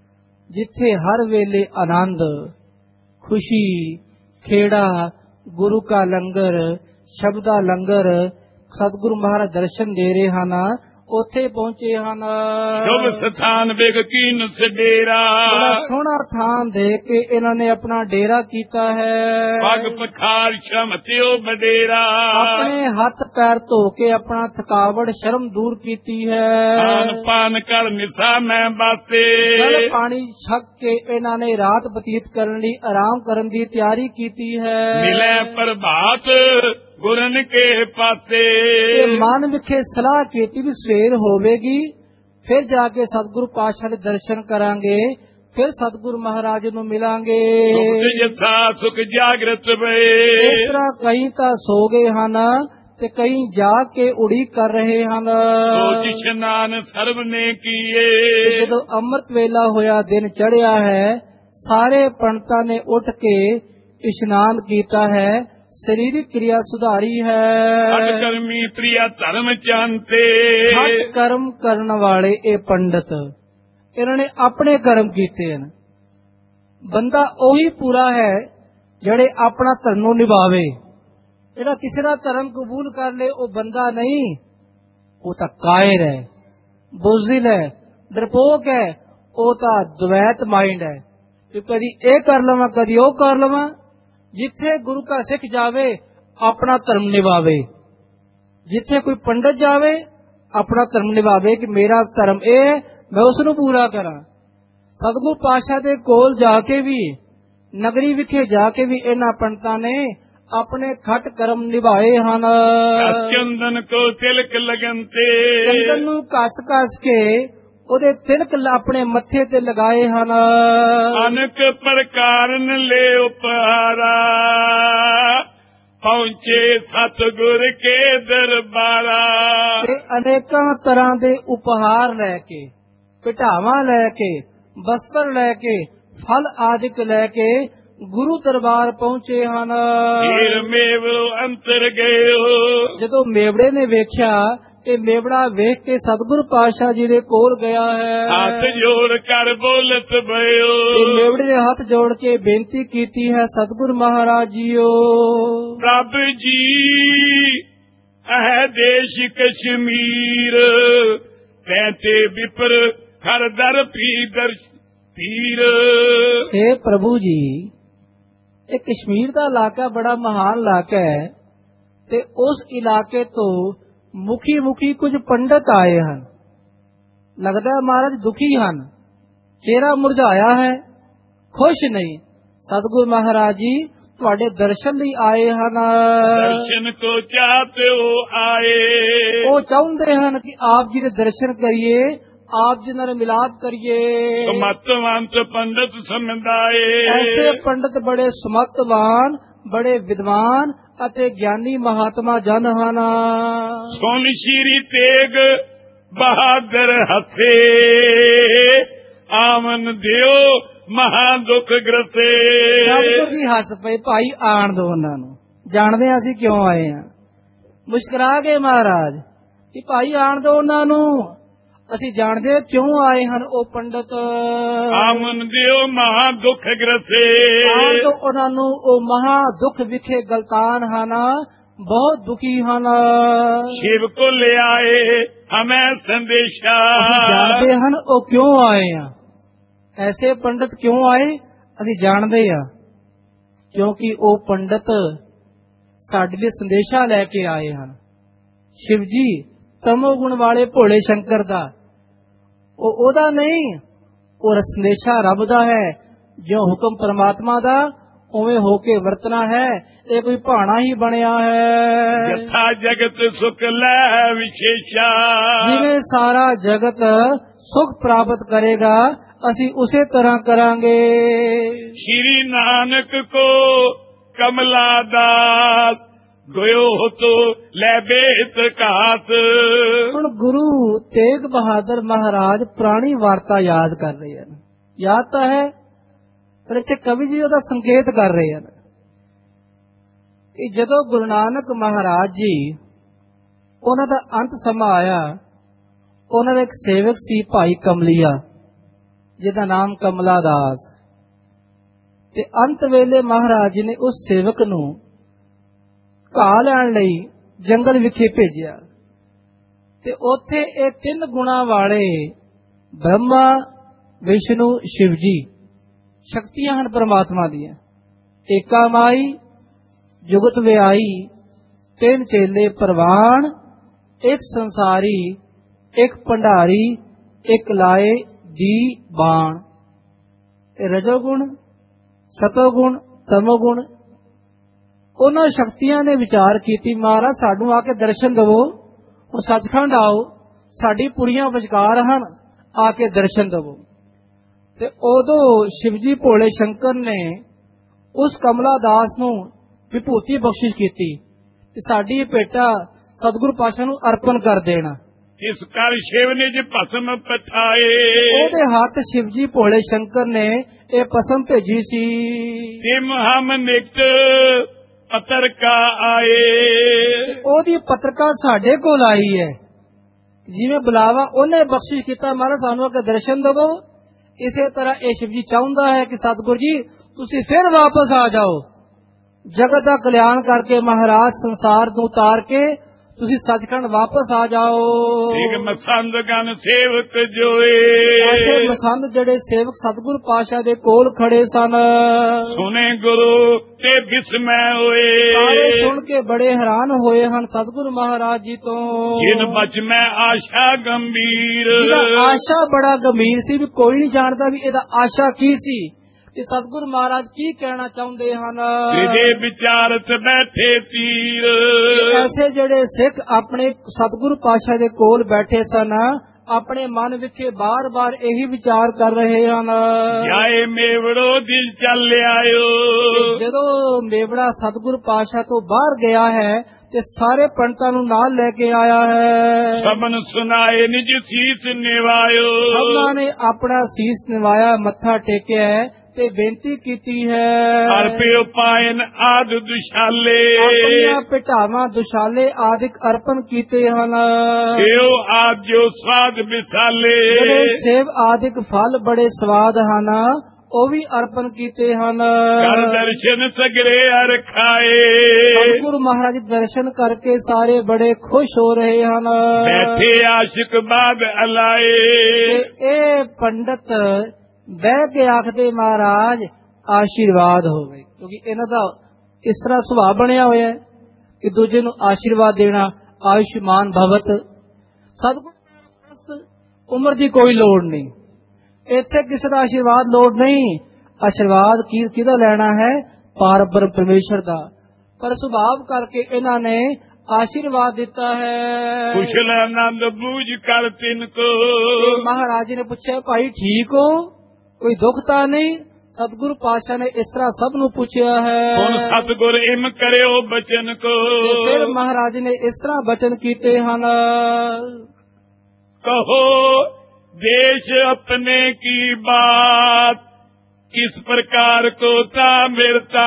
ਜਿੱਥੇ ਹਰ ਵੇਲੇ ਆਨੰਦ, ਖੁਸ਼ੀ, ਖੇੜਾ, ਗੁਰੂ ਕਾ ਲੰਗਰ, ਸ਼ਬਦ ਦਾ ਲੰਗਰ, ਸਤਿਗੁਰੂ ਮਹਾਰਾਜ ਦਰਸ਼ਨ ਦੇ ਰਹੇ ਹਨ, ਉੱਥੇ ਪਹੁੰਚੇ ਹਨ। ਸ਼ੁਭ ਸਥਾਨ ਵੇਖ ਕੀਨ ਸਡੇਰਾ, ਬੜਾ ਸੋਹਣਾ ਥਾਨ ਦੇ ਕੇ ਇਹਨਾਂ ਨੇ ਆਪਣਾ ਡੇਰਾ ਕੀਤਾ ਹੈ। ਪਗ ਪਖਾਰ ਸ਼ਮ ਤਿਓ ਬਡੇਰਾ, ਆਪਣੇ ਹੱਥ ਪੈਰ ਧੋ ਕੇ ਆਪਣਾ ਥਕਾਵਟ ਸ਼ਰਮ ਦੂਰ ਕੀਤੀ ਹੈ। ਖਾਨ ਪਾਨ ਕਰ ਨਿਸਾ ਮੈਂ ਬਾਸੇ, ਜਲ ਪਾਣੀ ਛਕ ਕੇ ਇਹਨਾਂ ਨੇ ਰਾਤ ਬਤੀਤ ਕਰਨ ਲਈ ਆਰਾਮ ਕਰਨ ਦੀ ਤਿਆਰੀ ਕੀਤੀ ਹੈ। ਮਿਲੇ ਪ੍ਰਭਾਤ ਗੁਰਨ ਕੇ ਪਾਸੇ, ਮਨ ਵਿਖੇ ਸਲਾਹ ਕੀਤੀ ਵੀ ਸਵੇਰ ਹੋਵੇਗੀ ਫਿਰ ਜਾ ਕੇ ਸਤਿਗੁਰੂ ਪਾਤਸ਼ਾਹ ਦੇ ਦਰਸ਼ਨ ਕਰਾਂਗੇ, ਫਿਰ ਸਤਿਗੁਰੂ ਮਹਾਰਾਜ ਨੂੰ ਮਿਲਾਂਗੇ। ਸੁਖ ਜਥਾ ਸੁਖ ਜਾਗਰਤ ਵੇ, ਇਸ ਤਰ੍ਹਾਂ ਕਈ ਤਾਂ ਸੋ ਗਏ ਹਨ ਤੇ ਕਈ ਜਾ ਕੇ ਉਡੀਕ ਕਰ ਰਹੇ ਹਨ। ਸੋਚ ਇਸ਼ਨਾਨ ਸਰਬ ਨੇ ਤੇ ਕੀਏ। ਜਦੋਂ ਅੰਮ੍ਰਿਤ ਵੇਲਾ ਹੋਇਆ, ਦਿਨ ਚੜ੍ਹਿਆ ਹੈ, ਸਾਰੇ ਪੰਡਤਾਂ ਨੇ ਉੱਠ ਕੇ ਇਸ਼ਨਾਨ ਕੀਤਾ ਹੈ, ਸਰੀਰਕ ਕਿਰਿਆ ਸੁਧਾਰੀ ਅਟ ਹੈ। ਕਰਮੀ ਪ੍ਰਿਆ ਧਰਮ ਚਾਂਤੇ। ਹਟ ਕਰਮ ਕਰਨ ਵਾਲੇ ਇਹ ਪੰਡਤ, ਇਹਨਾਂ ਨੇ ਆਪਣੇ ਕਰਮ ਕੀਤੇ ਹਨ। ਬੰਦਾ ਉਹੀ ਪੂਰਾ ਹੈ ਜਿਹੜੇ ਆਪਣਾ ਧਰਮ ਨੂੰ ਨਿਭਾਵੇ। ਜਿਹੜਾ ਕਿਸੇ ਦਾ ਧਰਮ ਕਬੂਲ ਕਰ ਲੇ ਉਹ ਬੰਦਾ ਨਹੀਂ, ਉਹ ਤਾਂ ਕਾਇਰ ਹੈ, ਬੁਜ਼ਦਿਲ ਹੈ, ਡਰਪੋਕ ਹੈ, ਉਹ ਤਾਂ ਦਵੈਤ ਮਾਈਂਡ ਹੈ ਕਿ ਕਦੀ ਇਹ ਕਰ ਲਵਾਂ ਕਦੀ ਉਹ ਕਰ ਲਵਾਂ। ਜਿੱਥੇ ਗੁਰੂ ਕਾ ਸਿੱਖ ਜਾਵੇ ਆਪਣਾ ਧਰਮ ਨਿਭਾਵੇ, ਜਿੱਥੇ ਕੋਈ ਪੰਡਤ ਜਾਵੇ ਆਪਣਾ ਧਰਮ ਨਿਭਾਵੇ ਕਿ ਮੇਰਾ ਧਰਮ ਇਹ, ਮੈਂ ਉਸ ਨੂੰ ਪੂਰਾ ਕਰਾਂ। ਸਤਿਗੁਰੂ ਪਾਤਸ਼ਾਹ ਦੇ ਕੋਲ ਜਾ ਕੇ ਵੀ, ਨਗਰੀ ਵਿਖੇ ਜਾ ਕੇ ਵੀ ਇਹਨਾਂ ਪੰਡਤਾਂ ਨੇ ਆਪਣੇ ਖੱਟ ਕਰਮ ਨਿਭਾਏ ਹਨ। ਚੰਦਨ ਕੋ ਤਿਲਕ ਲਗਨ ਤੇ। ਚੰਦਨ ਨੂੰ ਘਸ ਕੇ ਉਹਦੇ ਤਿਲਕ ਆਪਣੇ ਮੱਥੇ ਤੇ ਲਗਾਏ ਹਨ। ਅਨਕ ਪ੍ਰਕਾਰਨ ਲੈ ਉਪਹਾਰਾ, ਪਹੁੰਚੇ ਸਤਿਗੁਰ ਕੇ ਦਰਬਾਰਾ। ਤੇ ਅਨੇਕਾਂ ਤਰ੍ਹਾਂ ਦੇ ਉਪਹਾਰ ਲੈ ਕੇ, ਪਿਟਾਵਾਂ ਲੈ ਕੇ, ਬਸਤਰ ਲੈ ਕੇ, ਫਲ ਆਦਿਕ ਲੈ ਕੇ ਗੁਰੂ ਦਰਬਾਰ ਪਹੁੰਚੇ ਹਨ। ਹੀਰ ਮੇਵੜੋ ਅੰਤਰ ਗਇਓ। ਜਦੋਂ ਮੇਵੜੇ ਨੇ ਵੇਖਿਆ ਤੇ ਮੇਵੜਾ ਵੇਖ ਕੇ ਸਤਿਗੁਰ ਪਾਤਸ਼ਾਹ ਜੀ ਦੇ ਕੋਲ ਗਿਆ ਹੈ। ਹੱਥ ਜੋੜ ਕਰ ਬੋਲਤ ਭਇਓ। ਤੇ ਮੇਵੜੇ ਨੇ ਹੱਥ ਜੋੜ ਕੇ ਬੇਨਤੀ ਕੀਤੀ ਹੈ, ਸਤਿਗੁਰ ਮਹਾਰਾਜ ਜੀਓ, ਪ੍ਰਭ ਜੀ ਇਹ ਦੇਸ਼ ਕਸ਼ਮੀਰ, ਤੈਤੇ ਵਿਪਰ ਖਰ ਦਰ ਪੀਦਰ ਪੀਰ। हे ਪ੍ਰਭੂ ਜੀ, ਇਹ ਕਸ਼ਮੀਰ ਦਾ ਇਲਾਕਾ ਬੜਾ ਮਹਾਨ ਇਲਾਕਾ ਹੈ ਤੇ ਉਸ ਇਲਾਕੇ ਤੋਂ ਮੁਖੀ ਕੁਝ ਪੰਡਤ ਆਏ ਹਨ। ਲੱਗਦਾ ਹੈ ਮਹਾਰਾਜ ਦੁਖੀ ਹਨ, ਚਿਹਰਾ ਮੁਰਝਾਇਆ ਹੈ, ਖੁਸ਼ ਨਹੀਂ। ਸਤਿਗੁਰ ਮਹਾਰਾਜ ਜੀ ਤੁਹਾਡੇ ਦਰਸ਼ਨ ਲਈ ਆਏ ਹਨ। ਦਰਸ਼ਨ ਕੋ ਚਾਹਤੇ ਹੋ ਆਏ। ਉਹ ਚਾਹੁੰਦੇ ਹਨ ਕਿ ਆਪ ਜੀ ਦੇ ਦਰਸ਼ਨ ਕਰੀਏ, ਆਪ ਜੀ ਨਾਲ ਮਿਲਾਪ ਕਰੀਏ। ਮਤਵੰਤ ਪੰਡਤ ਸਮਝਾਏ। ਐਸੇ ਪੰਡਤ ਬੜੇ ਸਮਤਵਾਨ, ਬੜੇ ਵਿਦਵਾਨ ਅਤੇ ਗਿਆਨੀ ਮਹਾਤਮਾ ਜਨ ਹਨ। ਸੁਨ ਸ਼੍ਰੀ ਤੇਗ ਬਹਾਦਰ ਹੱਸੇ, ਆਮਨ ਦਿਓ ਮਹਾ ਦੁੱਖ ਗ੍ਰਸੇ। ਸਤਿਗੁਰ ਜੀ ਹੱਸ ਪਏ, ਭਾਈ ਆਣ ਦੋ ਉਹਨਾਂ ਨੂੰ, ਜਾਣਦੇ ਹਾਂ ਅਸੀਂ ਕਿਉਂ ਆਏ ਹਾਂ। ਮੁਸਕਰਾ ਗਏ ਮਹਾਰਾਜ ਕਿ ਭਾਈ ਆਣ ਦੋ ਉਹਨਾਂ ਨੂੰ, ਅਸੀਂ ਜਾਣਦੇ ਕਿਉਂ ਆਏ ਹਨ ਉਹ ਪੰਡਤ। ਆਮਨ ਦਿਓ ਮਹਾ ਦੁੱਖ ਗ੍ਰਸੇ। ਆਣ ਦੋ ਉਹਨਾਂ ਨੂੰ, ਉਹ ਮਹਾ ਦੁੱਖ ਵਿਖੇ ਗਲਤਾਨ ਹਨ, ਬਹੁਤ ਦੁਖੀ ਹਨ। ਸ਼ਿਵ ਕੋ ਲਿਆਏ ਹਮੇ ਸੰਦੇਸ਼ਾ। ਜਾਣਦੇ ਹਨ ਉਹ ਕਿਉਂ ਆਏ ਆ, ਐਸੇ ਪੰਡਤ ਕਿਉਂ ਆਏ ਅਸੀਂ ਜਾਣਦੇ ਆ, ਕਿਉਂਕਿ ਉਹ ਪੰਡਤ ਸਾਡੇ ਲਈ ਸੰਦੇਸ਼ਾ ਲੈ ਕੇ ਆਏ ਹਨ। ਸ਼ਿਵ ਜੀ ਤਮੋ ਗੁਣ ਵਾਲੇ ਭੋਲੇ ਸ਼ੰਕਰ ਦਾ, ਉਹ ਉਹਦਾ ਨਹੀਂ, ਉਹ ਸੰਦੇਸ਼ਾ ਰੱਬ ਦਾ ਹੈ। ਜਿਉਂ ਹੁਕਮ ਪਰਮਾਤਮਾ ਦਾ ਉਵੇਂ ਹੋ ਕੇ ਵਰਤਣਾ ਹੈ, ਇਹ ਕੋਈ ਭਾਣਾ ਹੀ ਬਣਿਆ ਹੈ। ਜਥਾ ਜਗਤ ਸੁਖ ਲੈ ਵਿਸ਼ੇਸ਼ਾ। ਜਿਵੇਂ ਸਾਰਾ ਜਗਤ ਸੁਖ ਪ੍ਰਾਪਤ ਕਰੇਗਾ ਅਸੀਂ ਉਸੇ ਤਰ੍ਹਾਂ ਕਰਾਂਗੇ। ਸ਼੍ਰੀ ਨਾਨਕ ਕੋ ਕਮਲਾ ਦਾਸ, ਗਇਓ ਤੋ ਲੈ ਬੇਤ ਘਾਤ। ਹੁਣ ਗੁਰੂ ਤੇਗ ਬਹਾਦਰ ਮਹਾਰਾਜ ਪੁਰਾਣੀ ਵਾਰਤਾ ਯਾਦ ਕਰ ਰਹੇ ਹਨ। ਯਾਦ ਤਾਂ ਹੈ ਪਰ ਇੱਥੇ ਕਵੀ ਜੀ ਉਹਦਾ ਸੰਕੇਤ ਕਰ ਰਹੇ ਹਨ ਕਿ ਜਦੋਂ ਗੁਰੂ ਨਾਨਕ ਮਹਾਰਾਜ ਜੀ ਉਹਨਾਂ ਦਾ ਅੰਤ ਸਮਾਂ ਆਇਆ, ਉਹਨਾਂ ਦਾ ਇੱਕ ਸੇਵਕ ਸੀ ਭਾਈ ਕਮਲੀਆ, ਜਿਹਦਾ ਨਾਮ ਕਮਲਾ ਦਾਸ। ਤੇ ਅੰਤ ਵੇਲੇ ਮਹਾਰਾਜ ਜੀ ਨੇ ਉਸ ਸੇਵਕ ਨੂੰ ਘਾਹ ਲੈਣ ਲਈ ਜੰਗਲ ਵਿਖੇ ਭੇਜਿਆ ਤੇ ਉੱਥੇ ਇਹ 3 ਗੁਣਾ ਵਾਲੇ ਬ੍ਰਹਮਾ, ਵਿਸ਼ਨੂੰ, ਸ਼ਿਵ ਜੀ ਸ਼ਕਤੀਆਂ ਹਨ ਪਰਮਾਤਮਾ ਦੀਆਂ। ਏਕਾ ਮਾਈ, ਜੁਗਤ ਵਿਆਈ, 3 ਚੇਲੇ ਪ੍ਰਵਾਨ, 1 ਸੰਸਾਰੀ, 1 ਭੰਡਾਰੀ, 1 ਲਾਏ ਦੀ ਬਾਣ। ਇਹ ਰਜੋਗੁਣ, ਸਤੋਗੁਣ, ਤਮੋਗੁਣ। ਉਹਨਾਂ ਸ਼ਕਤੀਆਂ ਨੇ ਵਿਚਾਰ ਕੀਤੀ, ਮਹਾਰਾਜ ਸਾਨੂੰ ਆ ਕੇ ਦਰਸ਼ਨ ਦੇਵੋ, ਹੁਣ ਸੱਚਖੰਡ ਆਓ, ਸਾਡੀ ਪੁਰੀਆਂ ਵਿਚਕਾਰ ਹਨ, ਆ ਕੇ ਦਰਸ਼ਨ ਦੇਵੋ। ਤੇ ਉਦੋਂ ਸ਼ਿਵਜੀ ਭੋਲੇ ਸ਼ੰਕਰ ਨੇ ਉਸ ਕਮਲਾ ਦਾਸ ਨੂੰ ਵਿਭੂਤੀ ਬਖਸ਼ਿਸ਼ ਕੀਤੀ ਕਿ ਸਾਡੀ ਇਹ ਭੇਟਾ ਸਤਿਗੁਰੂ ਪਾਤਸ਼ਾਹ ਨੂੰ ਅਰਪਣ ਕਰ ਦੇਣਾ। ਇਸ ਕਰ ਸ਼ਿਵ ਨਿਜ ਭਸਮ ਪਠਾਏ, ਉਹਦੇ ਹੱਥ ਸ਼ਿਵਜੀ ਭੋਲੇ ਸ਼ੰਕਰ ਨੇ ਇਹ ਭਸਮ ਭੇਜੀ ਸੀ। ਤਿਮ ਹਮ ਨਿਕਟ ਪਤਰਕਾ ਆਏ, ਉਹਦੀ ਪੱਤਰਕਾ ਸਾਡੇ ਕੋਲ ਆਈ ਹੈ। ਜਿਵੇਂ ਬੁਲਾਵਾ ਉਹਨੇ ਬਖਸ਼ਿਸ਼ ਕੀਤਾ, ਮਹਾਰਾਜ ਸਾਨੂੰ ਅੱਗੇ ਦਰਸ਼ਨ ਦੇਵੋ। ਇਸੇ ਤਰ੍ਹਾਂ ਇਹ ਸ਼ਿਵਜੀ ਚਾਹੁੰਦਾ ਹੈ ਕਿ ਸਤਿਗੁਰੂ ਜੀ ਤੁਸੀਂ ਫਿਰ ਵਾਪਸ ਆ ਜਾਓ, ਜਗਤ ਦਾ ਕਲਿਆਣ ਕਰਕੇ ਮਹਾਰਾਜ ਸੰਸਾਰ ਨੂੰ ਉਤਾਰ ਕੇ ਤੁਸੀਂ ਸੱਚਖੰਡ ਵਾਪਸ ਆ ਜਾਓ। ਇੱਕ ਮਸੰਦ ਗਨ ਸੇਵਕ ਜੋਏ, ਐਸੇ ਮਸੰਦ ਜਿਹੜੇ ਸੇਵਕ ਸਤਿਗੁਰੂ ਪਾਤਸ਼ਾਹ ਦੇ ਕੋਲ ਖੜੇ ਸਨ, ਸੁਨੇ ਗੁਰੂ ਤੇ ਬਿਸਮੈ ਹੋਏ, ਸਾਰੇ ਸੁਣ ਕੇ ਬੜੇ ਹੈਰਾਨ ਹੋਏ ਹਨ ਸਤਿਗੁਰੂ ਮਹਾਰਾਜ ਜੀ ਤੋਂ। ਜਿਨ ਬਚ ਮੈਂ ਆਸ਼ਾ ਗੰਭੀਰ, ਇਹਦਾ ਆਸ਼ਾ ਬੜਾ ਗੰਭੀਰ ਸੀ, ਵੀ ਕੋਈ ਨਹੀਂ ਜਾਣਦਾ ਵੀ ਇਹਦਾ ਆਸ਼ਾ ਕੀ ਸੀ, ਕਿ ਸਤਿਗੁਰੂ ਮਹਾਰਾਜ ਕੀ ਕਹਿਣਾ ਚਾਹੁੰਦੇ ਹਨ। ਹ੍ਰਿਦੇ ਵਿਚਾਰਤ ਬੈਠੇ ਤੀਰ, ਐਸੇ ਜਿਹੜੇ ਸਿੱਖ ਆਪਣੇ ਸਤਿਗੁਰੂ ਪਾਤਸ਼ਾਹ ਦੇ ਕੋਲ ਬੈਠੇ ਸਨ, ਆਪਣੇ ਮਨ ਵਿਖੇ ਬਾਰ-ਬਾਰ ਇਹੀ ਵਿਚਾਰ ਕਰ ਰਹੇ ਹਨ, ਜਾਏ ਮੇਵੜੋ ਦਿਲ ਚੱਲ ਆਇਓ। ਜਦੋਂ ਮੇਵੜਾ ਸਤਿਗੁਰੂ ਪਾਤਸ਼ਾਹ ਤੋਂ ਬਾਹਰ ਗਿਆ ਹੈ ਤੇ ਸਾਰੇ ਪੰਡਤਾਂ ਨੂੰ ਨਾਲ ਲੈ ਕੇ ਆਇਆ ਹੈ। ਸਭਨ ਸੁਨਾਏ ਨਿਜ ਸੀਸ ਨਿਵਾਇਓ, ਸਭਨਾਂ ਨੇ ਆਪਣਾ ਸੀਸ ਨਿਵਾਇਆ, ਮੱਥਾ ਟੇਕਿਆ ਹੈ ਤੇ ਬੇਨਤੀ ਕੀਤੀ ਹੈ। ਅਰਪਿਓ ਪਾਇਨ ਆਦ ਦੁਸ਼ਾਲੇ, ਆਪਣੀਆਂ ਭੇਟਾਵਾਂ ਦੁਸ਼ਾਲੇ ਆਦਿਕ ਅਰਪਣ ਕੀਤੇ ਹਨ। ਏਓ ਆਦ ਜੋ ਸਵਾਦ ਵਿਸਾਲੇ, ਜਿਹੜੇ ਸੇਵ ਆਦਿਕ ਫਲ ਬੜੇ ਸਵਾਦ ਹਨ, ਉਹ ਵੀ ਅਰਪਣ ਕੀਤੇ ਹਨ। ਕਰ ਦਰਸ਼ਨ ਸਗਰੇ ਅਰ ਖਾਏ, ਸਤਿਗੁਰੂ ਮਹਾਰਾਜ ਦੇ ਦਰਸ਼ਨ ਕਰਕੇ ਸਾਰੇ ਬੜੇ ਖੁਸ਼ ਹੋ ਰਹੇ ਹਨ। ਬੈਠੇ ਆਸ਼ਿਕ ਬਾਦ ਅਲਾਏ, ਤੇ ਇਹ ਪੰਡਤ ਬਹਿ ਕੇ ਆਖਦੇ ਮਹਾਰਾਜ ਆਸ਼ੀਰਵਾਦ ਹੋਵੇ, ਕਿਉਂਕਿ ਇਹਨਾਂ ਦਾ ਇਸ ਤਰ੍ਹਾਂ ਸੁਭਾਅ ਬਣਿਆ ਹੋਇਆ ਹੈ ਕਿ ਦੂਜੇ ਨੂੰ ਆਸ਼ੀਰਵਾਦ ਦੇਣਾ, ਆਯੁਸ਼ਮਾਨ ਭਵਤ। ਸਤਿਗੁਰੂ ਉਮਰ ਦੀ ਕੋਈ ਲੋੜ ਨਹੀਂ, ਇੱਥੇ ਕਿਸੇ ਦਾ ਆਸ਼ੀਰਵਾਦ ਲੋੜ ਨਹੀਂ। ਆਸ਼ੀਰਵਾਦ ਕਿਹਦਾ ਲੈਣਾ ਹੈ? ਪਾਰਬ੍ਰਹਮ ਪਰਮੇਸ਼ਰ ਦਾ। ਪਰ ਸੁਭਾਵ ਕਰਕੇ ਇਹਨਾਂ ਨੇ ਆਸ਼ੀਰਵਾਦ ਦਿੱਤਾ ਹੈ। ਕੁਸ਼ਲ ਆਨੰਦ ਬੂਝ ਕਰ ਤਿਨ ਕੋ, ਮਹਾਰਾਜ ਨੇ ਪੁੱਛਿਆ ਭਾਈ ਠੀਕ ਹੋ, ਕੋਈ ਦੁੱਖ ਤਾਂ ਨਹੀਂ? ਸਤਿਗੁਰੂ ਪਾਤਸ਼ਾਹ ਨੇ ਇਸ ਤਰ੍ਹਾਂ ਸਭ ਨੂੰ ਪੁੱਛਿਆ ਹੈ। ਹੁਣ ਸਤਿਗੁਰ ਇਮ ਕਰਿਓ ਬਚਨ ਕੋ, ਫਿਰ ਮਹਾਰਾਜ ਨੇ ਇਸ ਤਰ੍ਹਾਂ ਬਚਨ ਕੀਤੇ ਹਨ, ਕਹੋ ਦੇਸ਼ अपने की बात किस प्रकार को था मिलता।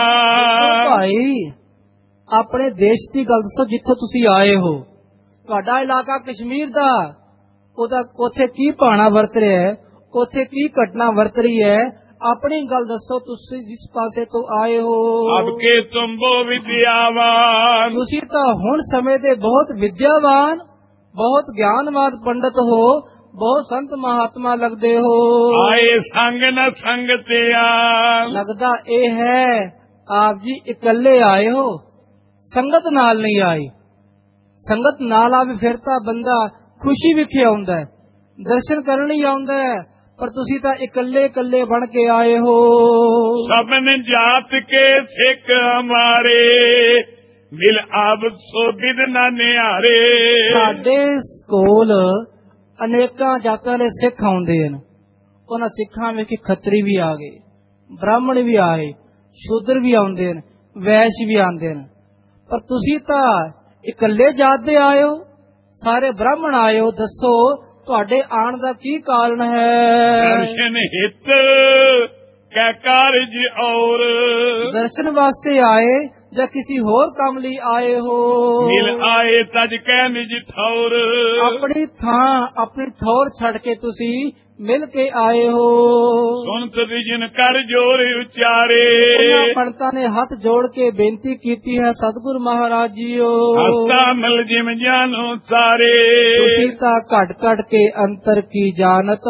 ਭਾਈ ਆਪਣੇ ਦੇਸ਼ ਦੀ ਗੱਲ ਦੱਸੋ, ਜਿੱਥੋਂ ਤੁਸੀਂ ਆਏ ਹੋ, ਤੁਹਾਡਾ ਇਲਾਕਾ ਕਸ਼ਮੀਰ ਦਾ, ਉੱਥੇ ਕੀ ਭਾਣਾ ਵਰਤ ਰਿਹਾ ਹੈ, ਉੱਥੇ ਕੀ ਘਟਨਾ ਵਰਤ ਰਹੀ ਹੈ, ਆਪਣੀ ਗੱਲ ਦੱਸੋ, ਤੁਸੀਂ ਜਿਸ ਪਾਸੇ ਤੋਂ ਆਏ ਹੋ। ਅਬ ਕੇ ਤੁਮ ਬੋ ਵਿਦਿਆਵਾਨ, ਤੁਸੀਂ ਤਾਂ ਹੁਣ ਸਮੇਂ ਦੇ ਬਹੁਤ ਵਿਦਿਆਵਾਨ, ਬਹੁਤ ਗਿਆਨਵਾਨ ਪੰਡਤ ਹੋ, ਬਹੁਤ ਸੰਤ ਮਹਾਤਮਾ ਲੱਗਦੇ ਹੋ। ਆਏ ਸੰਗ ਨ ਸੰਗ ਤੇ ਆ, ਲੱਗਦਾ ਇਹ ਹੈ ਆਪ ਜੀ ਇਕੱਲੇ ਆਏ ਹੋ, ਸੰਗਤ ਨਾਲ ਨਹੀਂ ਆਏ। ਸੰਗਤ ਨਾਲ ਆਵੇ ਫਿਰ ਤਾਂ ਬੰਦਾ ਖੁਸ਼ੀ ਵਿਖੇ ਆਉਂਦਾ ਹੈ, ਦਰਸ਼ਨ ਕਰਨ ਹੀ ਆਉਂਦਾ ਹੈ, ਪਰ ਤੁਸੀਂ ਤਾਂ ਇਕੱਲੇ ਇਕੱਲੇ ਬਣ ਕੇ ਆਏ ਹੋ। ਸਭਨ ਜਾਤ ਕੇ ਸਿੱਖ ਹਮਾਰੇ, ਮਿਲ ਆਬ ਸੋ ਬਿਦ ਨਾ ਨਿਹਾਰੇ। ਸਾਡੇ ਕੋਲ ਅਨੇਕਾਂ ਜਾਤਾਂ ਦੇ ਸਿੱਖ ਆਉਂਦੇ ਹਨ, ਉਹਨਾਂ ਸਿੱਖਾਂ ਵਿੱਚ ਖੱਤਰੀ ਵੀ ਆ ਗਏ, ਬ੍ਰਾਹਮਣ ਵੀ ਆਏ, ਸ਼ੂਦਰ ਵੀ ਆਉਂਦੇ ਹਨ, ਵੈਸ਼ ਵੀ ਆਉਂਦੇ ਹਨ, ਪਰ ਤੁਸੀਂ ਤਾਂ ਇਕੱਲੇ ਜਾਤ ਦੇ ਆਏ ਹੋ, ਸਾਰੇ ਬ੍ਰਾਹਮਣ ਆਏ ਹੋ। ਦੱਸੋ ਤੁਹਾਡੇ ਆਉਣ ਦਾ ਕੀ ਕਾਰਨ ਹੈ? ਦਰਸ਼ਨ ਹਿਤ ਕੈ ਕਾਰਜ ਔਰ, ਦਰਸ਼ਨ ਵਾਸਤੇ ਆਏ ਜਾਂ ਕਿਸੇ ਹੋਰ ਕੰਮ ਲਈ ਆਏ ਹੋ? ਮਿਲ ਆਏ ਤਜ ਕੈ ਨਿਜ ਠੌਰ, ਆਪਣੀ ਥਾਂ ਆਪਣੀ ਠੌਰ ਛੱਡ ਕੇ ਤੁਸੀਂ ਮਿਲ ਕੇ ਆਏ ਹੋ। ਸੁਨਤ ਵਿਜਨ ਕਰ ਜੋਰ ਉਚਾਰੇ, ਉਹਨਾਂ ਪੰਡਤਾਂ ਨੇ ਹੱਥ ਜੋੜ ਕੇ ਬੇਨਤੀ ਕੀਤੀ ਹੈ, ਸਤਿਗੁਰੂ ਮਹਾਰਾਜ ਜੀਓ, ਹਸਤਾ ਮਿਲ ਜਿਮ ਜਾਨੋ ਸਾਰੇ। ਤੁਸੀਂ ਤਾਂ ਘਟ ਘਟ ਕੇ ਅੰਤਰ ਕੀ ਜਾਣਤ,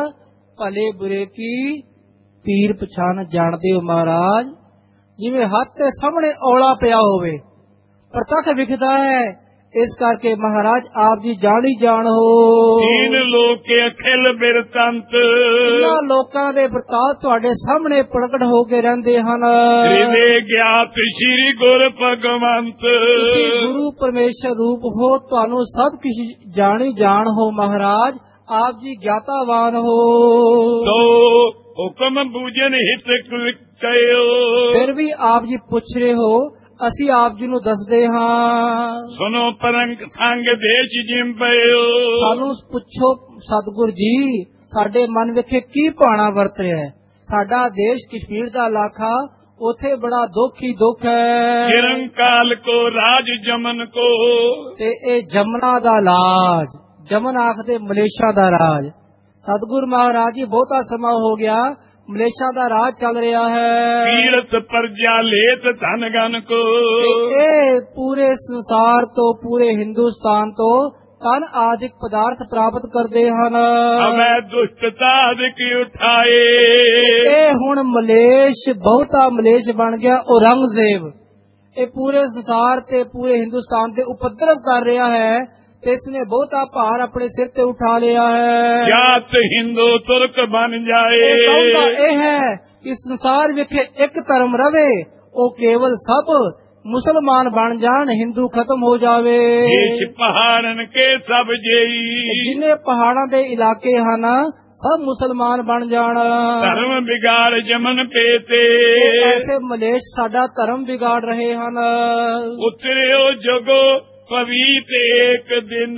ਭਲੇ ਬੁਰੇ ਕੀ ਪੀਰ ਪਛਾਣ ਜਾਣਦੇ ਹੋ ਮਹਾਰਾਜ। ਜਿਵੇਂ ਹੱਥ ਦੇ ਸਾਹਮਣੇ ਔਲਾ ਪਿਆ ਹੋਵੇ, ਪ੍ਰਤੱਖ ਵਿਖਦਾ ਹੈ, ਇਸ ਕਰਕੇ ਮਹਾਰਾਜ ਆਪ ਜੀ ਜਾਣੀ ਜਾਣ ਹੋ। ਤੀਨ ਲੋਕ ਅਖਿਲ ਬਿਰਤੰਤ, ਇਹਨਾਂ ਲੋਕਾਂ ਦੇ ਵਰਤਾਅ ਤੁਹਾਡੇ ਸਾਹਮਣੇ ਪ੍ਰਗਟ ਹੋ ਕੇ ਰਹਿੰਦੇ ਹਨ। ਤ੍ਰਿਵੇ ਗਿਆਤ ਸ਼੍ਰੀ ਗੁਰ ਭਗਵੰਤ, ਤੁਸੀਂ ਗੁਰੂ ਪਰਮੇਸ਼ਰ ਰੂਪ ਹੋ, ਤੁਹਾਨੂੰ ਸਭ ਕੁਝ ਜਾਣੀ ਜਾਣ ਹੋ ਮਹਾਰਾਜ, ਆਪ ਜੀ ਗਿਆਤਾਵਾਨ ਹੋ। ਤੋ ਹੁਕਮ ਬੂਝਨ ਹਿਤ ਕਹਿਓ, ਫਿਰ ਵੀ ਆਪ ਜੀ ਪੁੱਛ ਰਹੇ ਹੋ, ਅਸੀਂ ਆਪ ਜੀ ਨੂੰ ਦੱਸਦੇ ਹਾਂ। ਸੁਨੋ ਪਰੰਗ ਸੰਗ ਦੇਸ਼ ਜਿਮ ਪਇਓ। ਸਾਨੂੰ ਪੁੱਛੋ ਸਤਿਗੁਰ ਜੀ, ਸਾਡੇ ਮਨ ਵਿਖੇ ਕੀ ਭਾਣਾ ਵਰਤ ਰਿਹਾ ਹੈ। ਸਾਡਾ ਦੇਸ਼ ਕਸ਼ਮੀਰ ਦਾ ਇਲਾਕਾ, ਉਥੇ ਬੜਾ ਦੁੱਖ ਹੀ ਦੁੱਖ ਹੈ। ਨਿਰੰਕਾਲ ਕੋ ਰਾਜ ਜਮਨ ਕੋ। ਤੇ ਇਹ ਜਮਨਾ ਦਾ ਲਾਜ, ਜਮਨ ਆਖਦੇ ਮਲੇਸ਼ੀਆ ਦਾ ਰਾਜ। ਸਤਿਗੁਰ ਮਹਾਰਾਜ ਜੀ ਬਹੁਤਾ ਸਮਾਂ ਹੋ ਗਿਆ ਮਲੇਸ਼ੀਆ ਦਾ ਰਾਜ ਚੱਲ ਰਿਹਾ ਹੈ। ਪੀੜਤ ਪਰਜਾ ਲੇਤ ਧਨ ਗਨ ਕੋ। ਤੇ ਇਹ ਪੂਰੇ ਸੰਸਾਰ ਤੋਂ, ਪੂਰੇ ਹਿੰਦੁਸਤਾਨ ਤੋਂ ਧਨ ਆਦਿਕ ਪਦਾਰਥ ਪ੍ਰਾਪਤ ਕਰਦੇ ਹਨ। ਅਵੈ ਦੁਸ਼ਟਤਾ ਅਧਿਕ ਉਠਾਏ। ਇਹ ਹੁਣ ਮਲੇਸ਼, ਬਹੁਤਾ ਮਲੇਸ਼ ਬਣ ਗਿਆ ਔਰੰਗਜ਼ੇਬ। ਇਹ ਪੂਰੇ ਸੰਸਾਰ ਤੇ ਪੂਰੇ ਹਿੰਦੁਸਤਾਨ ਤੇ ਉਪਦਰਵ ਕਰ ਰਿਹਾ ਹੈ ਤੇ ਇਸਨੇ ਬਹੁਤਾ ਭਾਰ ਆਪਣੇ ਸਿਰ ਤੇ ਉਠਾ ਲਿਆ ਹੈ। ਜਾਤ ਹਿੰਦੂ ਤੁਰਕ ਬਣ ਜਾਏ। ਇਹ ਹੈ ਕਿ ਸੰਸਾਰ ਵਿਖੇ ਇੱਕ ਧਰਮ ਰਵੇ, ਉਹ ਕੇਵਲ ਸਭ ਮੁਸਲਮਾਨ ਬਣ ਜਾਣ, ਹਿੰਦੂ ਖਤਮ ਹੋ ਜਾਵੇ। ਦੇਸ਼ ਪਹਾੜਨ ਕੇ ਸਭ ਜੇਈ। ਜਿੰਨੇ ਪਹਾੜਾਂ ਦੇ ਇਲਾਕੇ ਹਨ ਸਭ ਮੁਸਲਮਾਨ ਬਣ ਜਾਣ। ਧਰਮ ਵਿਗਾੜ ਜਮਨ ਪੇਤੇ। ਐਸੇ ਮਲੇਸ਼ ਸਾਡਾ ਧਰਮ ਵਿਗਾੜ ਰਹੇ ਹਨ। ਉਤਰਿਓ ਜਗੋ ਪਵੀਤ ਏਕ ਦਿਨ।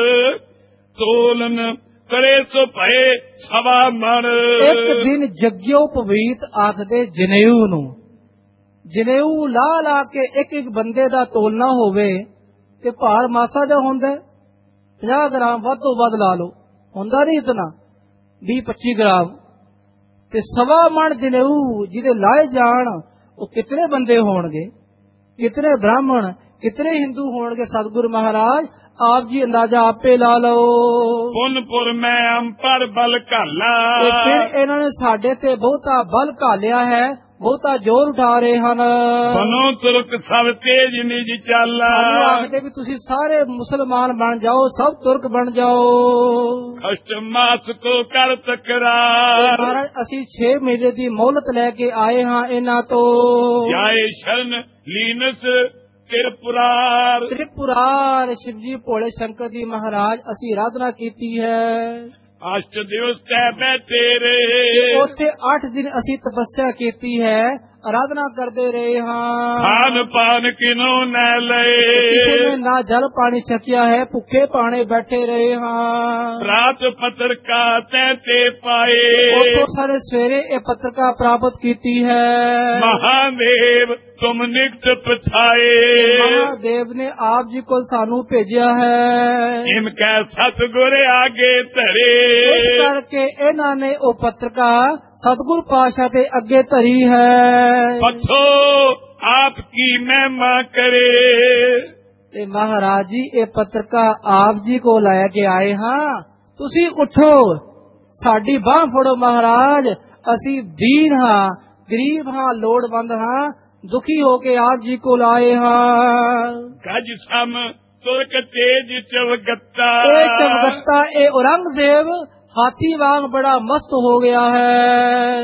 ਤੋਲਨ ਕਰੇ ਸੋ ਭਏ ਸਵਾ ਮਣ। ਇੱਕ ਦਿਨ ਜਗਿਓ ਪਵੀਤ ਆਖਦੇ ਜਨੇਊ ਨੂੰ। ਜਨੇਊ ਲਾ ਲਾ ਕੇ ਇੱਕ ਇੱਕ ਬੰਦੇ ਦਾ ਤੋਲਣਾ ਹੋਵੇ ਤੇ ਭਾਰ ਮਾਸਾ ਜਿਹਾ ਹੁੰਦਾ, 50 ਗ੍ਰਾਮ ਵੱਧ ਤੋਂ ਵੱਧ ਲਾ ਲਓ, ਹੁੰਦਾ ਨਹੀਂ ਇਤਨਾ, 20-25 ਗ੍ਰਾਮ। ਤੇ ਸਵਾ ਮਣ ਜਨੇਊ ਜਿਹਦੇ ਲਾਏ ਜਾਣ, ਉਹ ਕਿਤਨੇ ਬੰਦੇ ਹੋਣਗੇ, ਕਿਤਨੇ ਬ੍ਰਾਹਮਣ, ਕਿਤਨੇ ਹਿੰਦੂ ਹੋਣਗੇ। ਸਤਿਗੁਰੂ ਮਹਾਰਾਜ ਆਪ ਜੀ ਅੰਦਾਜ਼ਾ ਆਪੇ ਲਾ ਲਓ। ਪੁਨਪੁਰ ਮੈਂ ਅੰਪਰ ਬਲ ਘਾਲਾ। ਫਿਰ ਇਹਨਾਂ ਨੇ ਸਾਡੇ ਤੇ ਬਹੁਤਾ ਬਲ ਘਾਲਿਆ ਹੈ, ਬਹੁਤਾ ਜ਼ੋਰ ਉਠਾ ਰਹੇ ਹਨ। ਬਨੋ ਤੁਰਕ ਸਭ ਤੇਜ ਨਿਜ ਚਾਲਾ। ਆਖਦੇ ਵੀ ਤੁਸੀਂ ਸਾਰੇ ਮੁਸਲਮਾਨ ਬਣ ਜਾਓ, ਸਭ ਤੁਰਕ ਬਣ ਜਾਓ। ਕਸ਼ਟ ਮਾਸ ਕੋ ਕਰ ਤਕਰਾਰ। ਮਹਾਰਾਜ ਅਸੀਂ 6 ਮਹੀਨੇ ਦੀ ਮੌਲਤ ਲੈ ਕੇ ਆਏ ਹਾਂ ਇਹਨਾਂ ਤੋਂ। ਜਾਏ ਸ਼ਰਨ ਲੀਨਸ ਤ੍ਰਿਪੁਰਾਰ। ਤ੍ਰਿਪੁਰਾਰ ਸ਼ਿਵਜੀ ਭੋਲੇ ਸ਼ੰਕਰ ਜੀ ਮਹਾਰਾਜ ਅਸੀਂ ਆਰਾਧਨਾ ਕੀਤੀ ਹੈ। ਅਸ਼ਟ ਦਿਵਸ ਤੈ ਬੈਠੇ ਰਹੇ। ਉੱਥੇ 8 ਦਿਨ ਅਸੀਂ ਤਪੱਸਿਆ ਕੀਤੀ ਹੈ, ਆਰਾਧਨਾ ਕਰਦੇ ਰਹੇ ਹਾਂ। ਖਾਨ ਪਾਨ ਕਿਨੋ ਨ ਲਏ। ਕਿਸੇ ਨੇ ਨਾ ਜਲ ਪਾਣੀ ਛਕਿਆ ਹੈ, ਭੁੱਖੇ ਪਾਣੇ ਬੈਠੇ ਰਹੇ ਹਾਂ। ਰਾਤ ਪਤਰਕਾ ਤੈ ਤੇ ਪਾਏ। ਉੱਥੋਂ ਸਾਰੇ ਸਵੇਰੇ ਇਹ ਪਤਰਕਾ ਪ੍ਰਾਪਤ ਕੀਤੀ ਹੈ। ਮਹਾਦੇਵ ਤੁਮ ਨਿਕਟ ਪਛਾਏ। ਮਹਾਦੇਵ ਨੇ ਆਪ ਜੀ ਕੋਲ ਸਾਨੂੰ ਭੇਜਿਆ ਹੈ। ਇਮ ਕੈ ਸਤਿਗੁਰ ਆਗੇ ਧਰੇ। ਇਸ ਕਰਕੇ ਇਹਨਾਂ ਨੇ ਉਹ ਪਤਰਕਾ ਸਤਿਗੁਰ ਪਾਤਸ਼ਾਹ ਦੇ ਅੱਗੇ ਧਰੀ ਹੈ। ਪੱਥੋ ਆਪ ਕੀ ਮਹਿਮਾ ਕਰੇ। ਤੇ ਮਹਾਰਾਜ ਜੀ ਇਹ ਪਤਰਕਾ ਆਪ ਜੀ ਕੋਲ ਲੈ ਕੇ ਆਏ ਹਾਂ, ਤੁਸੀਂ ਉੱਠੋ, ਸਾਡੀ ਬਾਹ ਫੜੋ ਮਹਾਰਾਜ। ਅਸੀਂ ਦੀਨ ਹਾਂ, ਗਰੀਬ ਹਾਂ, ਲੋੜਵੰਦ ਹਾਂ, ਦੁਖੀ ਹੋ ਕੇ ਆਪ ਜੀ ਕੋਲ ਆਏ ਹਾਂ। ਗਜ ਸਮ ਤੁਰਕ ਤੇਜ ਚਵਗੱਤਾ। ਇਹ ਚਵਗੱਤਾ, ਇਹ ਔਰੰਗਜ਼ੇਬ ਹਾਥੀ ਵਾਂਗ ਬੜਾ ਮਸਤ ਹੋ ਗਿਆ ਹੈ।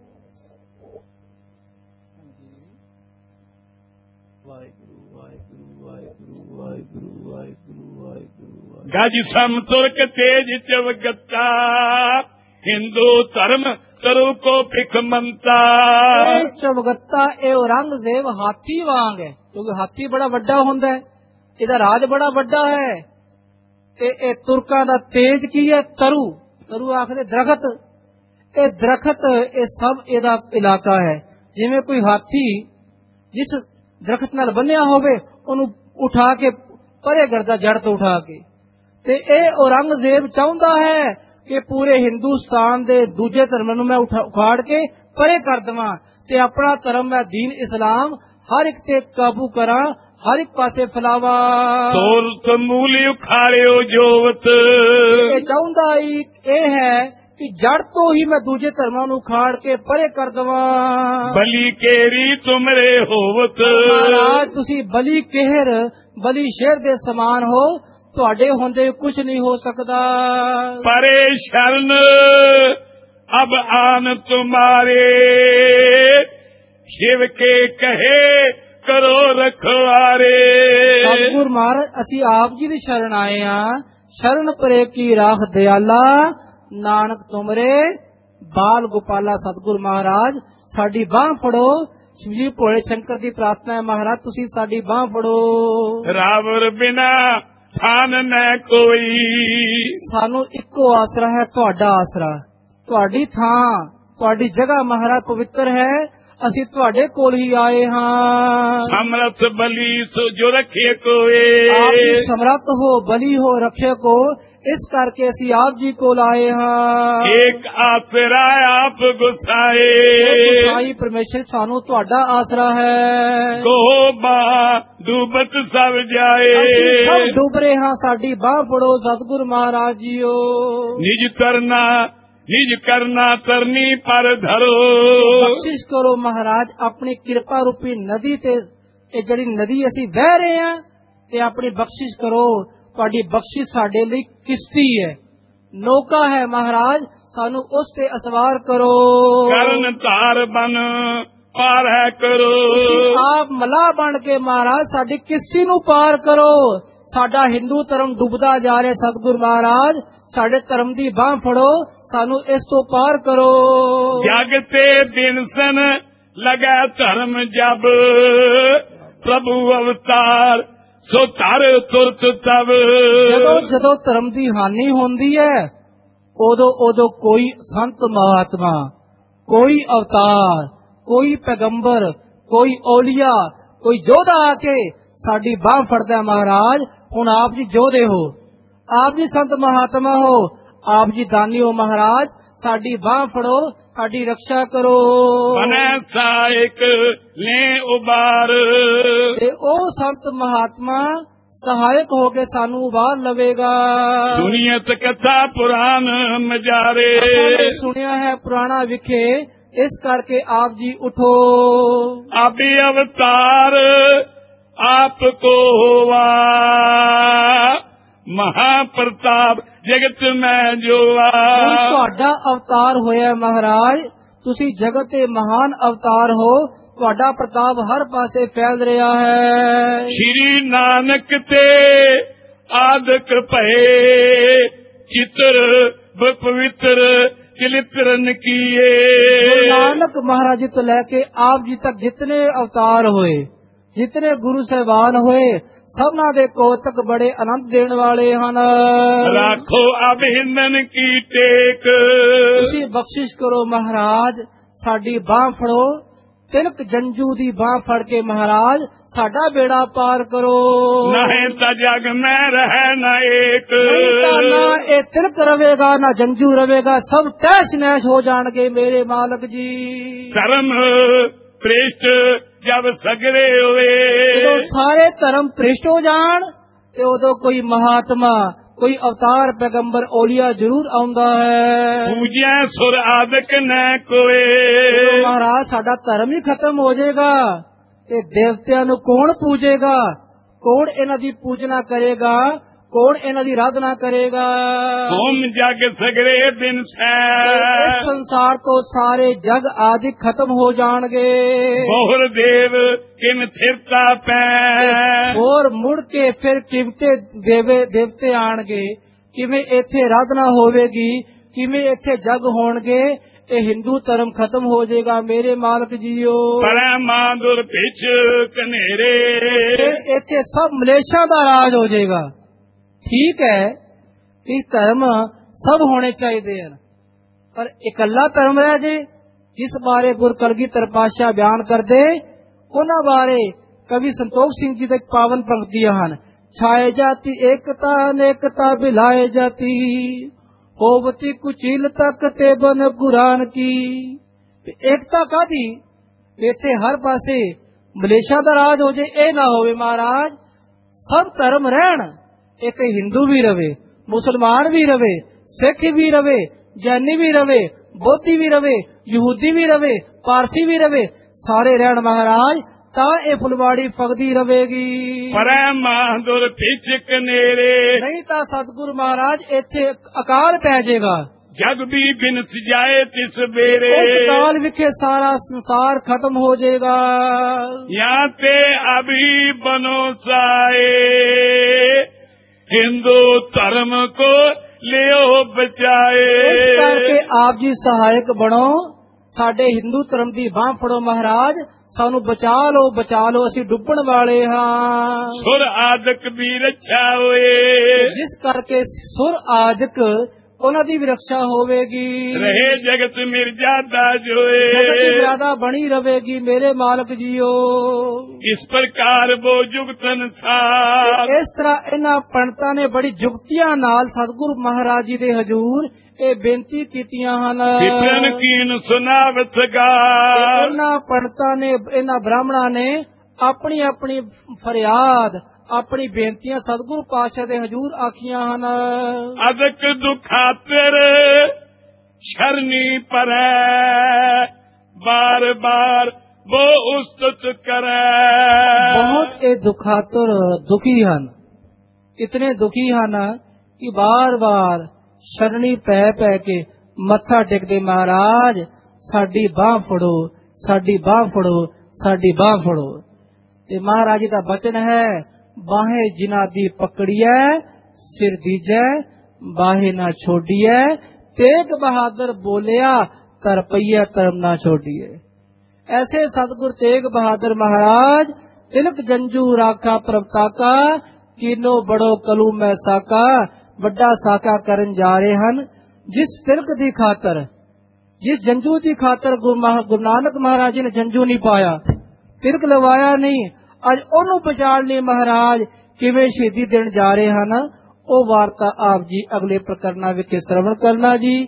ਗਜ ਸਮ ਤੁਰਕ ਤੇਜ ਚਵਗੱਤਾ। ਹਿੰਦੂ ਧਰਮ ਕਰੂ ਕੋ ਭਿਖ ਮੰਤਾ। ਇਹ ਚਵਗੱਤਾ, ਇਹ ਔਰੰਗਜ਼ੇਬ ਹਾਥੀ ਵਾਂਗ ਹੈ, ਕਿਉਂਕਿ ਹਾਥੀ ਬੜਾ ਵੱਡਾ ਹੁੰਦਾ ਹੈ, ਇਹਦਾ ਰਾਜ ਬੜਾ ਵੱਡਾ ਹੈ। ਤੇ ਇਹ ਤੁਰਕਾਂ ਦਾ ਤੇਜ ਕੀ ਹੈ? ਤਰੂ। ਤਰੂ ਆਖਦੇ ਦਰਖਤ। ਇਹ ਦਰਖਤ, ਇਹ ਸਭ ਇਹਦਾ ਇਲਾਕਾ ਹੈ। ਜਿਵੇਂ ਕੋਈ ਹਾਥੀ ਜਿਸ ਦਰਖਤ ਨਾਲ ਬੰਨਿਆ ਹੋਵੇ ਉਹਨੂੰ ਉਠਾ ਕੇ ਪਰੇ ਕਰਦਾ, ਜੜ ਤੋਂ ਉਠਾ ਕੇ। ਤੇ ਇਹ ਔਰੰਗਜ਼ੇਬ ਚਾਹੁੰਦਾ ਹੈ ਕਿ ਪੂਰੇ ਹਿੰਦੁਸਤਾਨ ਦੇ ਦੂਜੇ ਧਰਮ ਨੂੰ ਮੈਂ ਉਖਾੜ ਕੇ ਪਰੇ ਕਰ ਦੇਵਾਂ ਤੇ ਆਪਣਾ ਧਰਮ ਮੈਂ ਦੀਨ ਇਸਲਾਮ ਹਰ ਇੱਕ ਤੇ ਕਾਬੂ ਕਰਾਂ, ਹਰ ਇੱਕ ਪਾਸੇ ਫੈਲਾਵਾਂ। ਤੋਲ ਸਮੂਲੀ ਉਖਾੜਿਓ ਜੋਵਤ। ਇਹ ਚਾਹੁੰਦਾ ਹੀ ਇਹ ਹੈ ਕਿ ਜੜ ਤੋਂ ਹੀ ਮੈਂ ਦੂਜੇ ਧਰਮਾਂ ਨੂੰ ਉਖਾੜ ਕੇ ਪਰੇ ਕਰ ਦੇਵਾਂ। ਬਲੀ ਕੇਰੀ ਤੁਮਰੇ ਹੋਵਤ। ਮਹਾਰਾਜ ਤੁਸੀਂ ਬਲੀ ਕਹਿਰ, ਬਲੀ ਸ਼ੇਰ ਦੇ ਸਮਾਨ ਹੋ, ਤੁਹਾਡੇ ਹੁੰਦੇ ਕੁਝ ਨਹੀਂ ਹੋ ਸਕਦਾ। ਪਰੇ ਸ਼ਰਨ ਅਬ ਆਨ ਤੁਮਾਰੇ। ਸ਼ਿਵ ਕੇ ਕਹੇ ਕਰੋ ਰਖਵਾਰੇ। ਸਤਿਗੁਰ ਮਹਾਰਾਜ ਅਸੀਂ ਆਪ ਜੀ ਦੀ ਸ਼ਰਨ ਆਏ ਹਾਂ। ਸ਼ਰਨ ਪਰੇ ਕੀ ਰਾਖ ਦਿਆਲਾ, ਨਾਨਕ ਤੁਮਰੇ ਬਾਲ ਗੋਪਾਲਾ। ਸਤਿਗੁਰ ਮਹਾਰਾਜ ਸਾਡੀ ਬਾਹ ਫੜੋ, ਸ਼ਿਵਜੀ ਭੋਲੇ ਸ਼ੰਕਰ ਦੀ ਪ੍ਰਾਰਥਨਾ ਹੈ, ਮਹਾਰਾਜ ਤੁਸੀਂ ਸਾਡੀ ਬਾਹ ਫੜੋ। ਰਾਵਰ ਬਿਨਾ ਥਾਨ ਨੈ ਕੋਈ, ਸਾਨੂੰ ਇੱਕੋ ਆਸਰਾ ਹੈ, ਤੁਹਾਡਾ ਆਸਰਾ। ਤੁਹਾਡੀ ਥਾਂ, ਤੁਹਾਡੀ ਜਗ੍ਹਾ ਮਹਾਰਾਜ ਪਵਿੱਤਰ ਹੈ, ਅਸੀਂ ਤੁਹਾਡੇ ਕੋਲ ਹੀ ਆਏ ਹਾਂ। ਸਮਰਥ ਬਲੀ ਸੋ ਜੋ ਰੱਖੇ ਕੋਏ, ਆਪ ਜੀ ਸਮਰੱਥ ਹੋ, ਬਲੀ ਹੋ, ਰੱਖੇ ਕੋ, ਇਸ ਕਰਕੇ ਅਸੀਂ ਆਪ ਜੀ ਕੋਲ ਆਏ ਹਾਂ। ਏਕ ਆਸਰਾ ਆਪ ਗੁਸਾਏ, ਗੁਸਾਈ ਪਰਮੇਸ਼ਰ ਸਾਨੂੰ ਤੁਹਾਡਾ ਆਸਰਾ ਹੈ। ਕੋ ਬਾ ਡੂਬਤ ਸਭ ਜਾਏ, ਅਸੀਂ ਸਭ ਡੁੱਬ ਰਹੇ ਹਾਂ, ਸਾਡੀ ਬਾਹ ਫੜੋ ਸਤਿਗੁਰ ਮਹਾਰਾਜ ਜੀਓ। ਨਿਜ ਕਰਨਾ ਤਰਨੀ ਪਰ ਧਰੋ, ਬਖਸ਼ਿਸ਼ ਕਰੋ ਮਹਾਰਾਜ ਆਪਣੀ ਕਿਰਪਾ ਰੂਪੀ ਨਦੀ ਤੇ, ਇਹ ਜਿਹੜੀ ਨਦੀ ਅਸੀਂ ਵਹਿ ਰਹੇ ਹਾਂ, ਤੇ ਆਪਣੀ ਬਖਸ਼ਿਸ਼ ਕਰੋ। ਤੁਹਾਡੀ ਬਖਸ਼ਿਸ਼ ਸਾਡੇ ਲਈ ਕਿਸ਼ਤੀ ਹੈ, ਨੌਕਾ ਹੈ ਮਹਾਰਾਜ, ਸਾਨੂੰ ਉਸ ਤੇ ਅਸਵਾਰ ਕਰੋ। ਕਰਨ ਧਾਰ ਬਨ ਪਾਰ ਹੈ ਕਰੋ, ਆਪ ਮਲਾਹ ਬਣ ਕੇ ਮਹਾਰਾਜ ਸਾਡੀ ਕਿਸ਼ਤੀ ਨੂੰ ਪਾਰ ਕਰੋ। ਸਾਡਾ ਹਿੰਦੂ ਧਰਮ ਡੁੱਬਦਾ ਜਾ ਰਿਹਾ, ਸਤਿਗੁਰ ਮਹਾਰਾਜ ਸਾਡੇ ਧਰਮ ਦੀ ਬਾਹ ਫੜੋ, ਸਾਨੂੰ ਇਸ ਤੋਂ ਪਾਰ ਕਰੋ। ਜਗ ਤੇ ਦਿਨ ਸਨ ਲਗਾ ਧਰਮ ਜਬ, ਪ੍ਰਭੂ ਅਵਤਾਰ ਸੋ ਧਰ ਤੁਰਤ ਤਬ। ਜਦੋਂ ਧਰਮ ਦੀ ਹਾਨੀ ਹੁੰਦੀ ਹੈ, ਉਦੋਂ ਕੋਈ ਸੰਤ ਮਹਾਤਮਾ, ਕੋਈ ਅਵਤਾਰ, ਕੋਈ ਪੈਗੰਬਰ, ਕੋਈ ਔਲੀਆ, ਕੋਈ ਯੋਧਾ ਆ ਕੇ ਸਾਡੀ ਬਾਹ ਫੜਦਾ। ਮਹਾਰਾਜ ਹੁਣ ਆਪ ਜੀ ਯੋਧੇ ਹੋ, ਆਪ ਜੀ ਸੰਤ ਮਹਾਤਮਾ ਹੋ, ਆਪ ਜੀ ਦਾਨੀ ਹੋ, ਮਹਾਰਾਜ ਸਾਡੀ ਬਾਹ ਫੜੋ, ਸਾਡੀ ਰੱਖਿਆ ਕਰੋ। ਬਨੈ ਸਹਾਇਕ ਲੈ ਉਬਾਰ, ਤੇ ਉਹ ਸੰਤ ਮਹਾਤਮਾ ਸਹਾਇਕ ਹੋ ਕੇ ਸਾਨੂੰ ਉਬਾਰ ਲਵੇਗਾ। ਦੁਨੀਅਤ ਕਥਾ ਪੁਰਾਨ ਮਜਾਰੇ, ਸੁਣਿਆ ਹੈ ਪੁਰਾਣਾ ਵਿਖੇ, ਇਸ ਕਰਕੇ ਆਪ ਜੀ ਉਠੋ। ਆਬੀ ਅਵਤਾਰ ਆਪ ਕੋ ਹੋਵਾ, ਮਹਾਪ੍ਰਤਾਪ ਜਗਤ ਮੈਂ ਜੋਵਾ। ਤੁਹਾਡਾ ਅਵਤਾਰ ਹੋਇਆ ਮਹਾਰਾਜ, ਤੁਸੀਂ ਜਗਤ ਦੇ ਮਹਾਨ ਅਵਤਾਰ ਹੋ, ਤੁਹਾਡਾ ਪ੍ਰਤਾਪ ਹਰ ਪਾਸੇ ਫੈਲ ਰਿਹਾ ਹੈ। ਸ਼੍ਰੀ ਨਾਨਕ ਤੇ ਆਦਿਕ ਭਏ, ਚਿਤਰ ਪਵਿੱਤਰ ਚਲਿਤਰਨ ਕੀਏ। ਨਾਨਕ ਮਹਾਰਾਜ ਜੀ ਤੋਂ ਲੈ ਕੇ ਆਪ ਜੀ ਤੱਕ ਜਿਤਨੇ ਅਵਤਾਰ ਹੋਏ, ਜਿਤਨੇ ਗੁਰੂ ਸਾਹਿਬਾਨ ਹੋਏ, ਸਭਨਾਂ ਦੇ ਕੋਤਕ ਬੜੇ ਆਨੰਦ ਦੇਣ ਵਾਲੇ ਹਨ। ਰੱਖੋ ਅਭਿੰਦਨ ਕੀ ਟੇਕ, ਤੁਸੀਂ ਬਖਸ਼ਿਸ਼ ਕਰੋ ਮਹਾਰਾਜ, ਸਾਡੀ ਬਾਹ ਫੜੋ, ਤਿਲਕ ਜੰਜੂ ਦੀ ਬਾਹ ਫੜ ਕੇ ਮਹਾਰਾਜ ਸਾਡਾ ਬੇੜਾ ਪਾਰ ਕਰੋ। ਨਹੀਂ ਤਾਂ ਜਗ ਮੈਂ ਰਹਿ ਨਾ ਏਕ, ਨਾ ਇਹ ਤਿਲਕ ਰਵੇਗਾ, ਨਾ ਜੰਜੂ ਰਵੇਗਾ, ਸਭ ਤੈਸ਼ ਨੈਸ਼ ਹੋ ਜਾਣਗੇ ਮੇਰੇ ਮਾਲਕ ਜੀ। ਧਰਮ ਪ੍ਰਿਸ਼ਟ ਜਬ ਸਗਰੇ ਹੋਏ, ਜਦੋਂ ਸਾਰੇ ਧਰਮ ਭ੍ਰਿਸ਼ਟ ਹੋ ਜਾਣ ਤੇ ਉਦੋਂ ਕੋਈ ਮਹਾਤਮਾ, ਕੋਈ ਅਵਤਾਰ ਪੈਗੰਬਰ ਔਲੀਆ ਜ਼ਰੂਰ ਆਉਂਦਾ ਹੈ। ਪੂਜਿਆ ਸੁਰ ਆਦਿਕ ਨੈ ਕੋਏ, ਮਹਾਰਾਜ ਸਾਡਾ ਧਰਮ ਹੀ ਖਤਮ ਹੋ ਜਾਏਗਾ ਤੇ ਦੇਵਤਿਆਂ ਨੂੰ ਕੌਣ ਪੂਜੇਗਾ, ਕੌਣ ਇਹਨਾਂ ਦੀ ਪੂਜਨਾ ਕਰੇਗਾ, ਕੌਣ ਇਹਨਾਂ ਦੀ ਆਰਾਧਨਾ ਕਰੇਗਾ। ਹੋਮ ਜਗ ਸਗਰੇ ਦਿਨ ਸੈ, ਇਸ ਸੰਸਾਰ ਤੋਂ ਸਾਰੇ ਜਗ ਆਦਿ ਖਤਮ ਹੋ ਜਾਣਗੇ। ਬਹੁਰ ਦੇਵ ਕਿਨ ਥਿਰਤਾ ਪੈ, ਹੋਰ ਮੁੜ ਕੇ ਫਿਰ ਕਿਵਤੇ ਦੇਵਤੇ ਆਣਗੇ, ਕਿਵੇਂ ਇੱਥੇ ਆਰਾਧਨਾ ਹੋਵੇਗੀ, ਕਿਵੇਂ ਇੱਥੇ ਜਗ ਹੋਣਗੇ। ਇਹ ਹਿੰਦੂ ਧਰਮ ਖਤਮ ਹੋ ਜਾਏਗਾ ਮੇਰੇ ਮਾਲਕ ਜੀਓ। ਪਰਮਾ ਦੁਰ ਪਿਛ ਕਨੇਰੇ, ਇੱਥੇ ਸਭ ਮਲੇਸ਼ੀਆ ਦਾ ਰਾਜ ਹੋ ਜਾਏਗਾ। ਠੀਕ ਹੈ ਕਿ ਧਰਮ ਸਭ ਹੋਣੇ ਚਾਹੀਦੇ ਹਨ, ਪਰ ਇਕੱਲਾ ਧਰਮ ਰਹਿ ਜੇ, ਜਿਸ ਬਾਰੇ ਗੁਰ ਕਲਗੀਧਰ ਪਾਤਸ਼ਾਹ ਬਿਆਨ ਕਰਦੇ, ਉਹਨਾਂ ਬਾਰੇ ਕਵੀ ਸੰਤੋਖ ਸਿੰਘ ਜੀ ਦੇ ਪਾਵਨ ਪੰਕਤੀਆਂ ਹਨ। ਛਾਏ ਜਾਤੀ ਏਕਤਾ ਅਨੇਕਤਾ ਬਿਲਾਏ ਜਾਤੀ, ਹੋਵਤੀ ਕੁਚੀਲ ਤੱਕ ਤੇ ਬਨ ਗੁਰਾਨ ਕੀ। ਏਕਤਾ ਕਾਦੀ, ਇੱਥੇ ਹਰ ਪਾਸੇ ਮਲੇਸ਼ੀਆ ਦਾ ਰਾਜ ਹੋ ਜੇ, ਇਹ ਨਾ ਹੋਵੇ ਮਹਾਰਾਜ। ਸਭ ਧਰਮ ਰਹਿਣ, ਇੱਕ ਹਿੰਦੂ ਵੀ ਰਵੇ, ਮੁਸਲਮਾਨ ਵੀ ਰਵੇ, ਸਿੱਖ ਵੀ ਰਵੇ, ਜੈਨੀ ਵੀ ਰਵੇ, ਬੋਧੀ ਵੀ ਰਵੇ, ਯਹੂਦੀ ਵੀ ਰਵੇ, ਪਾਰਸੀ ਵੀ ਰਵੇ, ਸਾਰੇ ਰਹਿਣ ਮਹਾਰਾਜ, ਤਾਂ ਇਹ ਫੁਲਵਾੜੀ ਫਗਦੀ ਰਵੇਗੀ। ਪਰਮਾ ਦੁਰ ਪਿਛ ਕਨੇਰੇ, ਨਹੀਂ ਤਾਂ ਸਤਿਗੁਰੂ ਮਹਾਰਾਜ ਇੱਥੇ ਅਕਾਲ ਪੈ ਜਾਏਗਾ। ਜਗ ਵੀ ਬਿਨ ਸਜਾਏ ਤਿਸ ਬੇਰੇ, ਉਸ ਕਾਲ ਵਿਖੇ ਸਾਰਾ ਸੰਸਾਰ ਖਤਮ ਹੋ ਜਾਏਗਾ। ਯਹਾਂ ਤੇ ਅਭੀ ਬਨੋ ਸਾਏ, ਹਿੰਦੂ ਧਰਮ ਕੋ ਲਿਓ ਬਚਾਏ। ਇਸ ਕਰਕੇ ਆਪ ਜੀ ਸਹਾਇਕ ਬਣੋ, ਸਾਡੇ ਹਿੰਦੂ ਧਰਮ ਦੀ ਬਾਂਹ ਫੜੋ ਮਹਾਰਾਜ, ਸਾਨੂੰ ਬਚਾ ਲਓ, ਅਸੀਂ ਡੁੱਬਣ ਵਾਲੇ ਹਾਂ। ਸੁਰ ਆਦਿਕ ਵੀ ਰੱਛਾ ਹੋਏ, ਜਿਸ ਕਰਕੇ ਸੁਰ ਆਦਿਕ ਉਹਨਾਂ ਦੀ ਵੀ ਰੱਖਿਆ ਹੋਵੇਗੀ। ਰਹੇ ਜਗਤ ਮਿਰਜ਼ਾਦਾ ਜਗਤ ਦੀ ਜੋਏ, ਮਰਿਆਦਾ ਬਣੀ ਰਹੇਗੀ ਮੇਰੇ ਮਾਲਕ ਜੀਓ। ਇਸ ਪ੍ਰਕਾਰ ਬੋ ਜੁਗਤ ਅਨਸਾਰ, ਤੇ ਇਸ ਤਰ੍ਹਾਂ ਇਹਨਾਂ ਪੰਡਤਾਂ ਨੇ ਬੜੀ ਜੁਗਤੀਆਂ ਨਾਲ ਸਤਿਗੁਰੂ ਮਹਾਰਾਜ ਜੀ ਦੇ ਹਜ਼ੂਰ ਇਹ ਬੇਨਤੀ ਕੀਤੀਆਂ ਹਨ। ਵਿਪਰਨ ਕੀਨ ਸੁਨਾਵਤ ਤੇ ਗਾਰ, ਉਹਨਾਂ ਪੰਡਤਾਂ ਨੇ, ਇਹਨਾਂ ਬ੍ਰਾਹਮਣਾਂ ਨੇ ਆਪਣੀ ਆਪਣੀ ਫਰਿਆਦ, ਆਪਣੀ ਬੇਨਤੀਆਂ ਸਤਿਗੁਰੂ ਪਾਤਸ਼ਾਹ ਦੇ ਹਜ਼ੂਰ ਆਖੀਆਂ ਹਨ। ਅਦਕ ਦੁਖਾਤਰ ਸ਼ਰਨੀ ਪਰੈ, ਬਾਰ ਬਾਰ ਬੋ ਉਸਤਤ ਕਰੈ। ਬਹੁਤ ਇਹ ਦੁਖਾਤਰ ਦੁਖੀ ਹਨ, ਇਤਨੇ ਦੁਖੀ ਹਨ ਕਿ ਬਾਰ-ਬਾਰ ਸ਼ਰਣੀ ਪੈ ਕੇ ਮੱਥਾ ਟੇਕਦੇ, ਮਹਾਰਾਜ ਸਾਡੀ ਬਾਹ ਫੜੋ, ਸਾਡੀ ਬਾਹ ਫੜੋ, ਸਾਡੀ ਬਾਹ ਫੜੋ। ਤੇ ਮਹਾਰਾਜ ਜੀ ਦਾ ਬਚਨ ਹੈ, ਬਾਹੇ ਜਿਨ੍ਹਾਂ ਦੀ ਪਕੜੀਐ ਸਿਰ ਦੀਜੈ, ਬਾਹੇ ਨਾ ਛੋਡੀਐ। ਤੇਗ ਬਹਾਦਰ ਬੋਲਿਆ ਤਰ ਪਈਐ ਧਰਮ ਨਾ ਛੋਡੀਐ। ਐਸੇ ਸਤਿਗੁਰ ਤੇਗ ਬਹਾਦਰ ਮਹਾਰਾਜ ਤਿਲਕ ਜੰਜੂ ਰਾਖਾ ਪ੍ਰਭਤਾਕਾ, ਕੀਨੋ ਬੜੋ ਕਲੂ ਮੈਂ ਸਾਕਾ, ਵੱਡਾ ਸਾਕਾ ਕਰਨ ਜਾ ਰਹੇ ਹਨ। ਜਿਸ ਤਿਲਕ ਦੀ ਖਾਤਰ, ਜਿਸ ਜੰਜੂ ਦੀ ਖਾਤਰ ਗੁਰੂ ਨਾਨਕ ਮਹਾਰਾਜ ਜੀ ਨੇ ਜੰਜੂ ਨਹੀਂ ਪਾਇਆ, ਤਿਲਕ ਲਵਾਇਆ ਨਹੀਂ, ਅੱਜ ਉਹਨੂੰ ਪਛਾਣ ਲਈ ਮਹਾਰਾਜ ਕਿਵੇਂ ਸ਼ਹੀਦੀ ਦੇਣ ਜਾ ਰਹੇ ਹਨ। ਉਹ ਵਾਰਤਾ ਆਪ ਜੀ ਅਗਲੇ ਪ੍ਰਕਰਨਾਂ ਵਿੱਚ ਸ਼ਰਵਣ ਕਰਨਾ ਜੀ।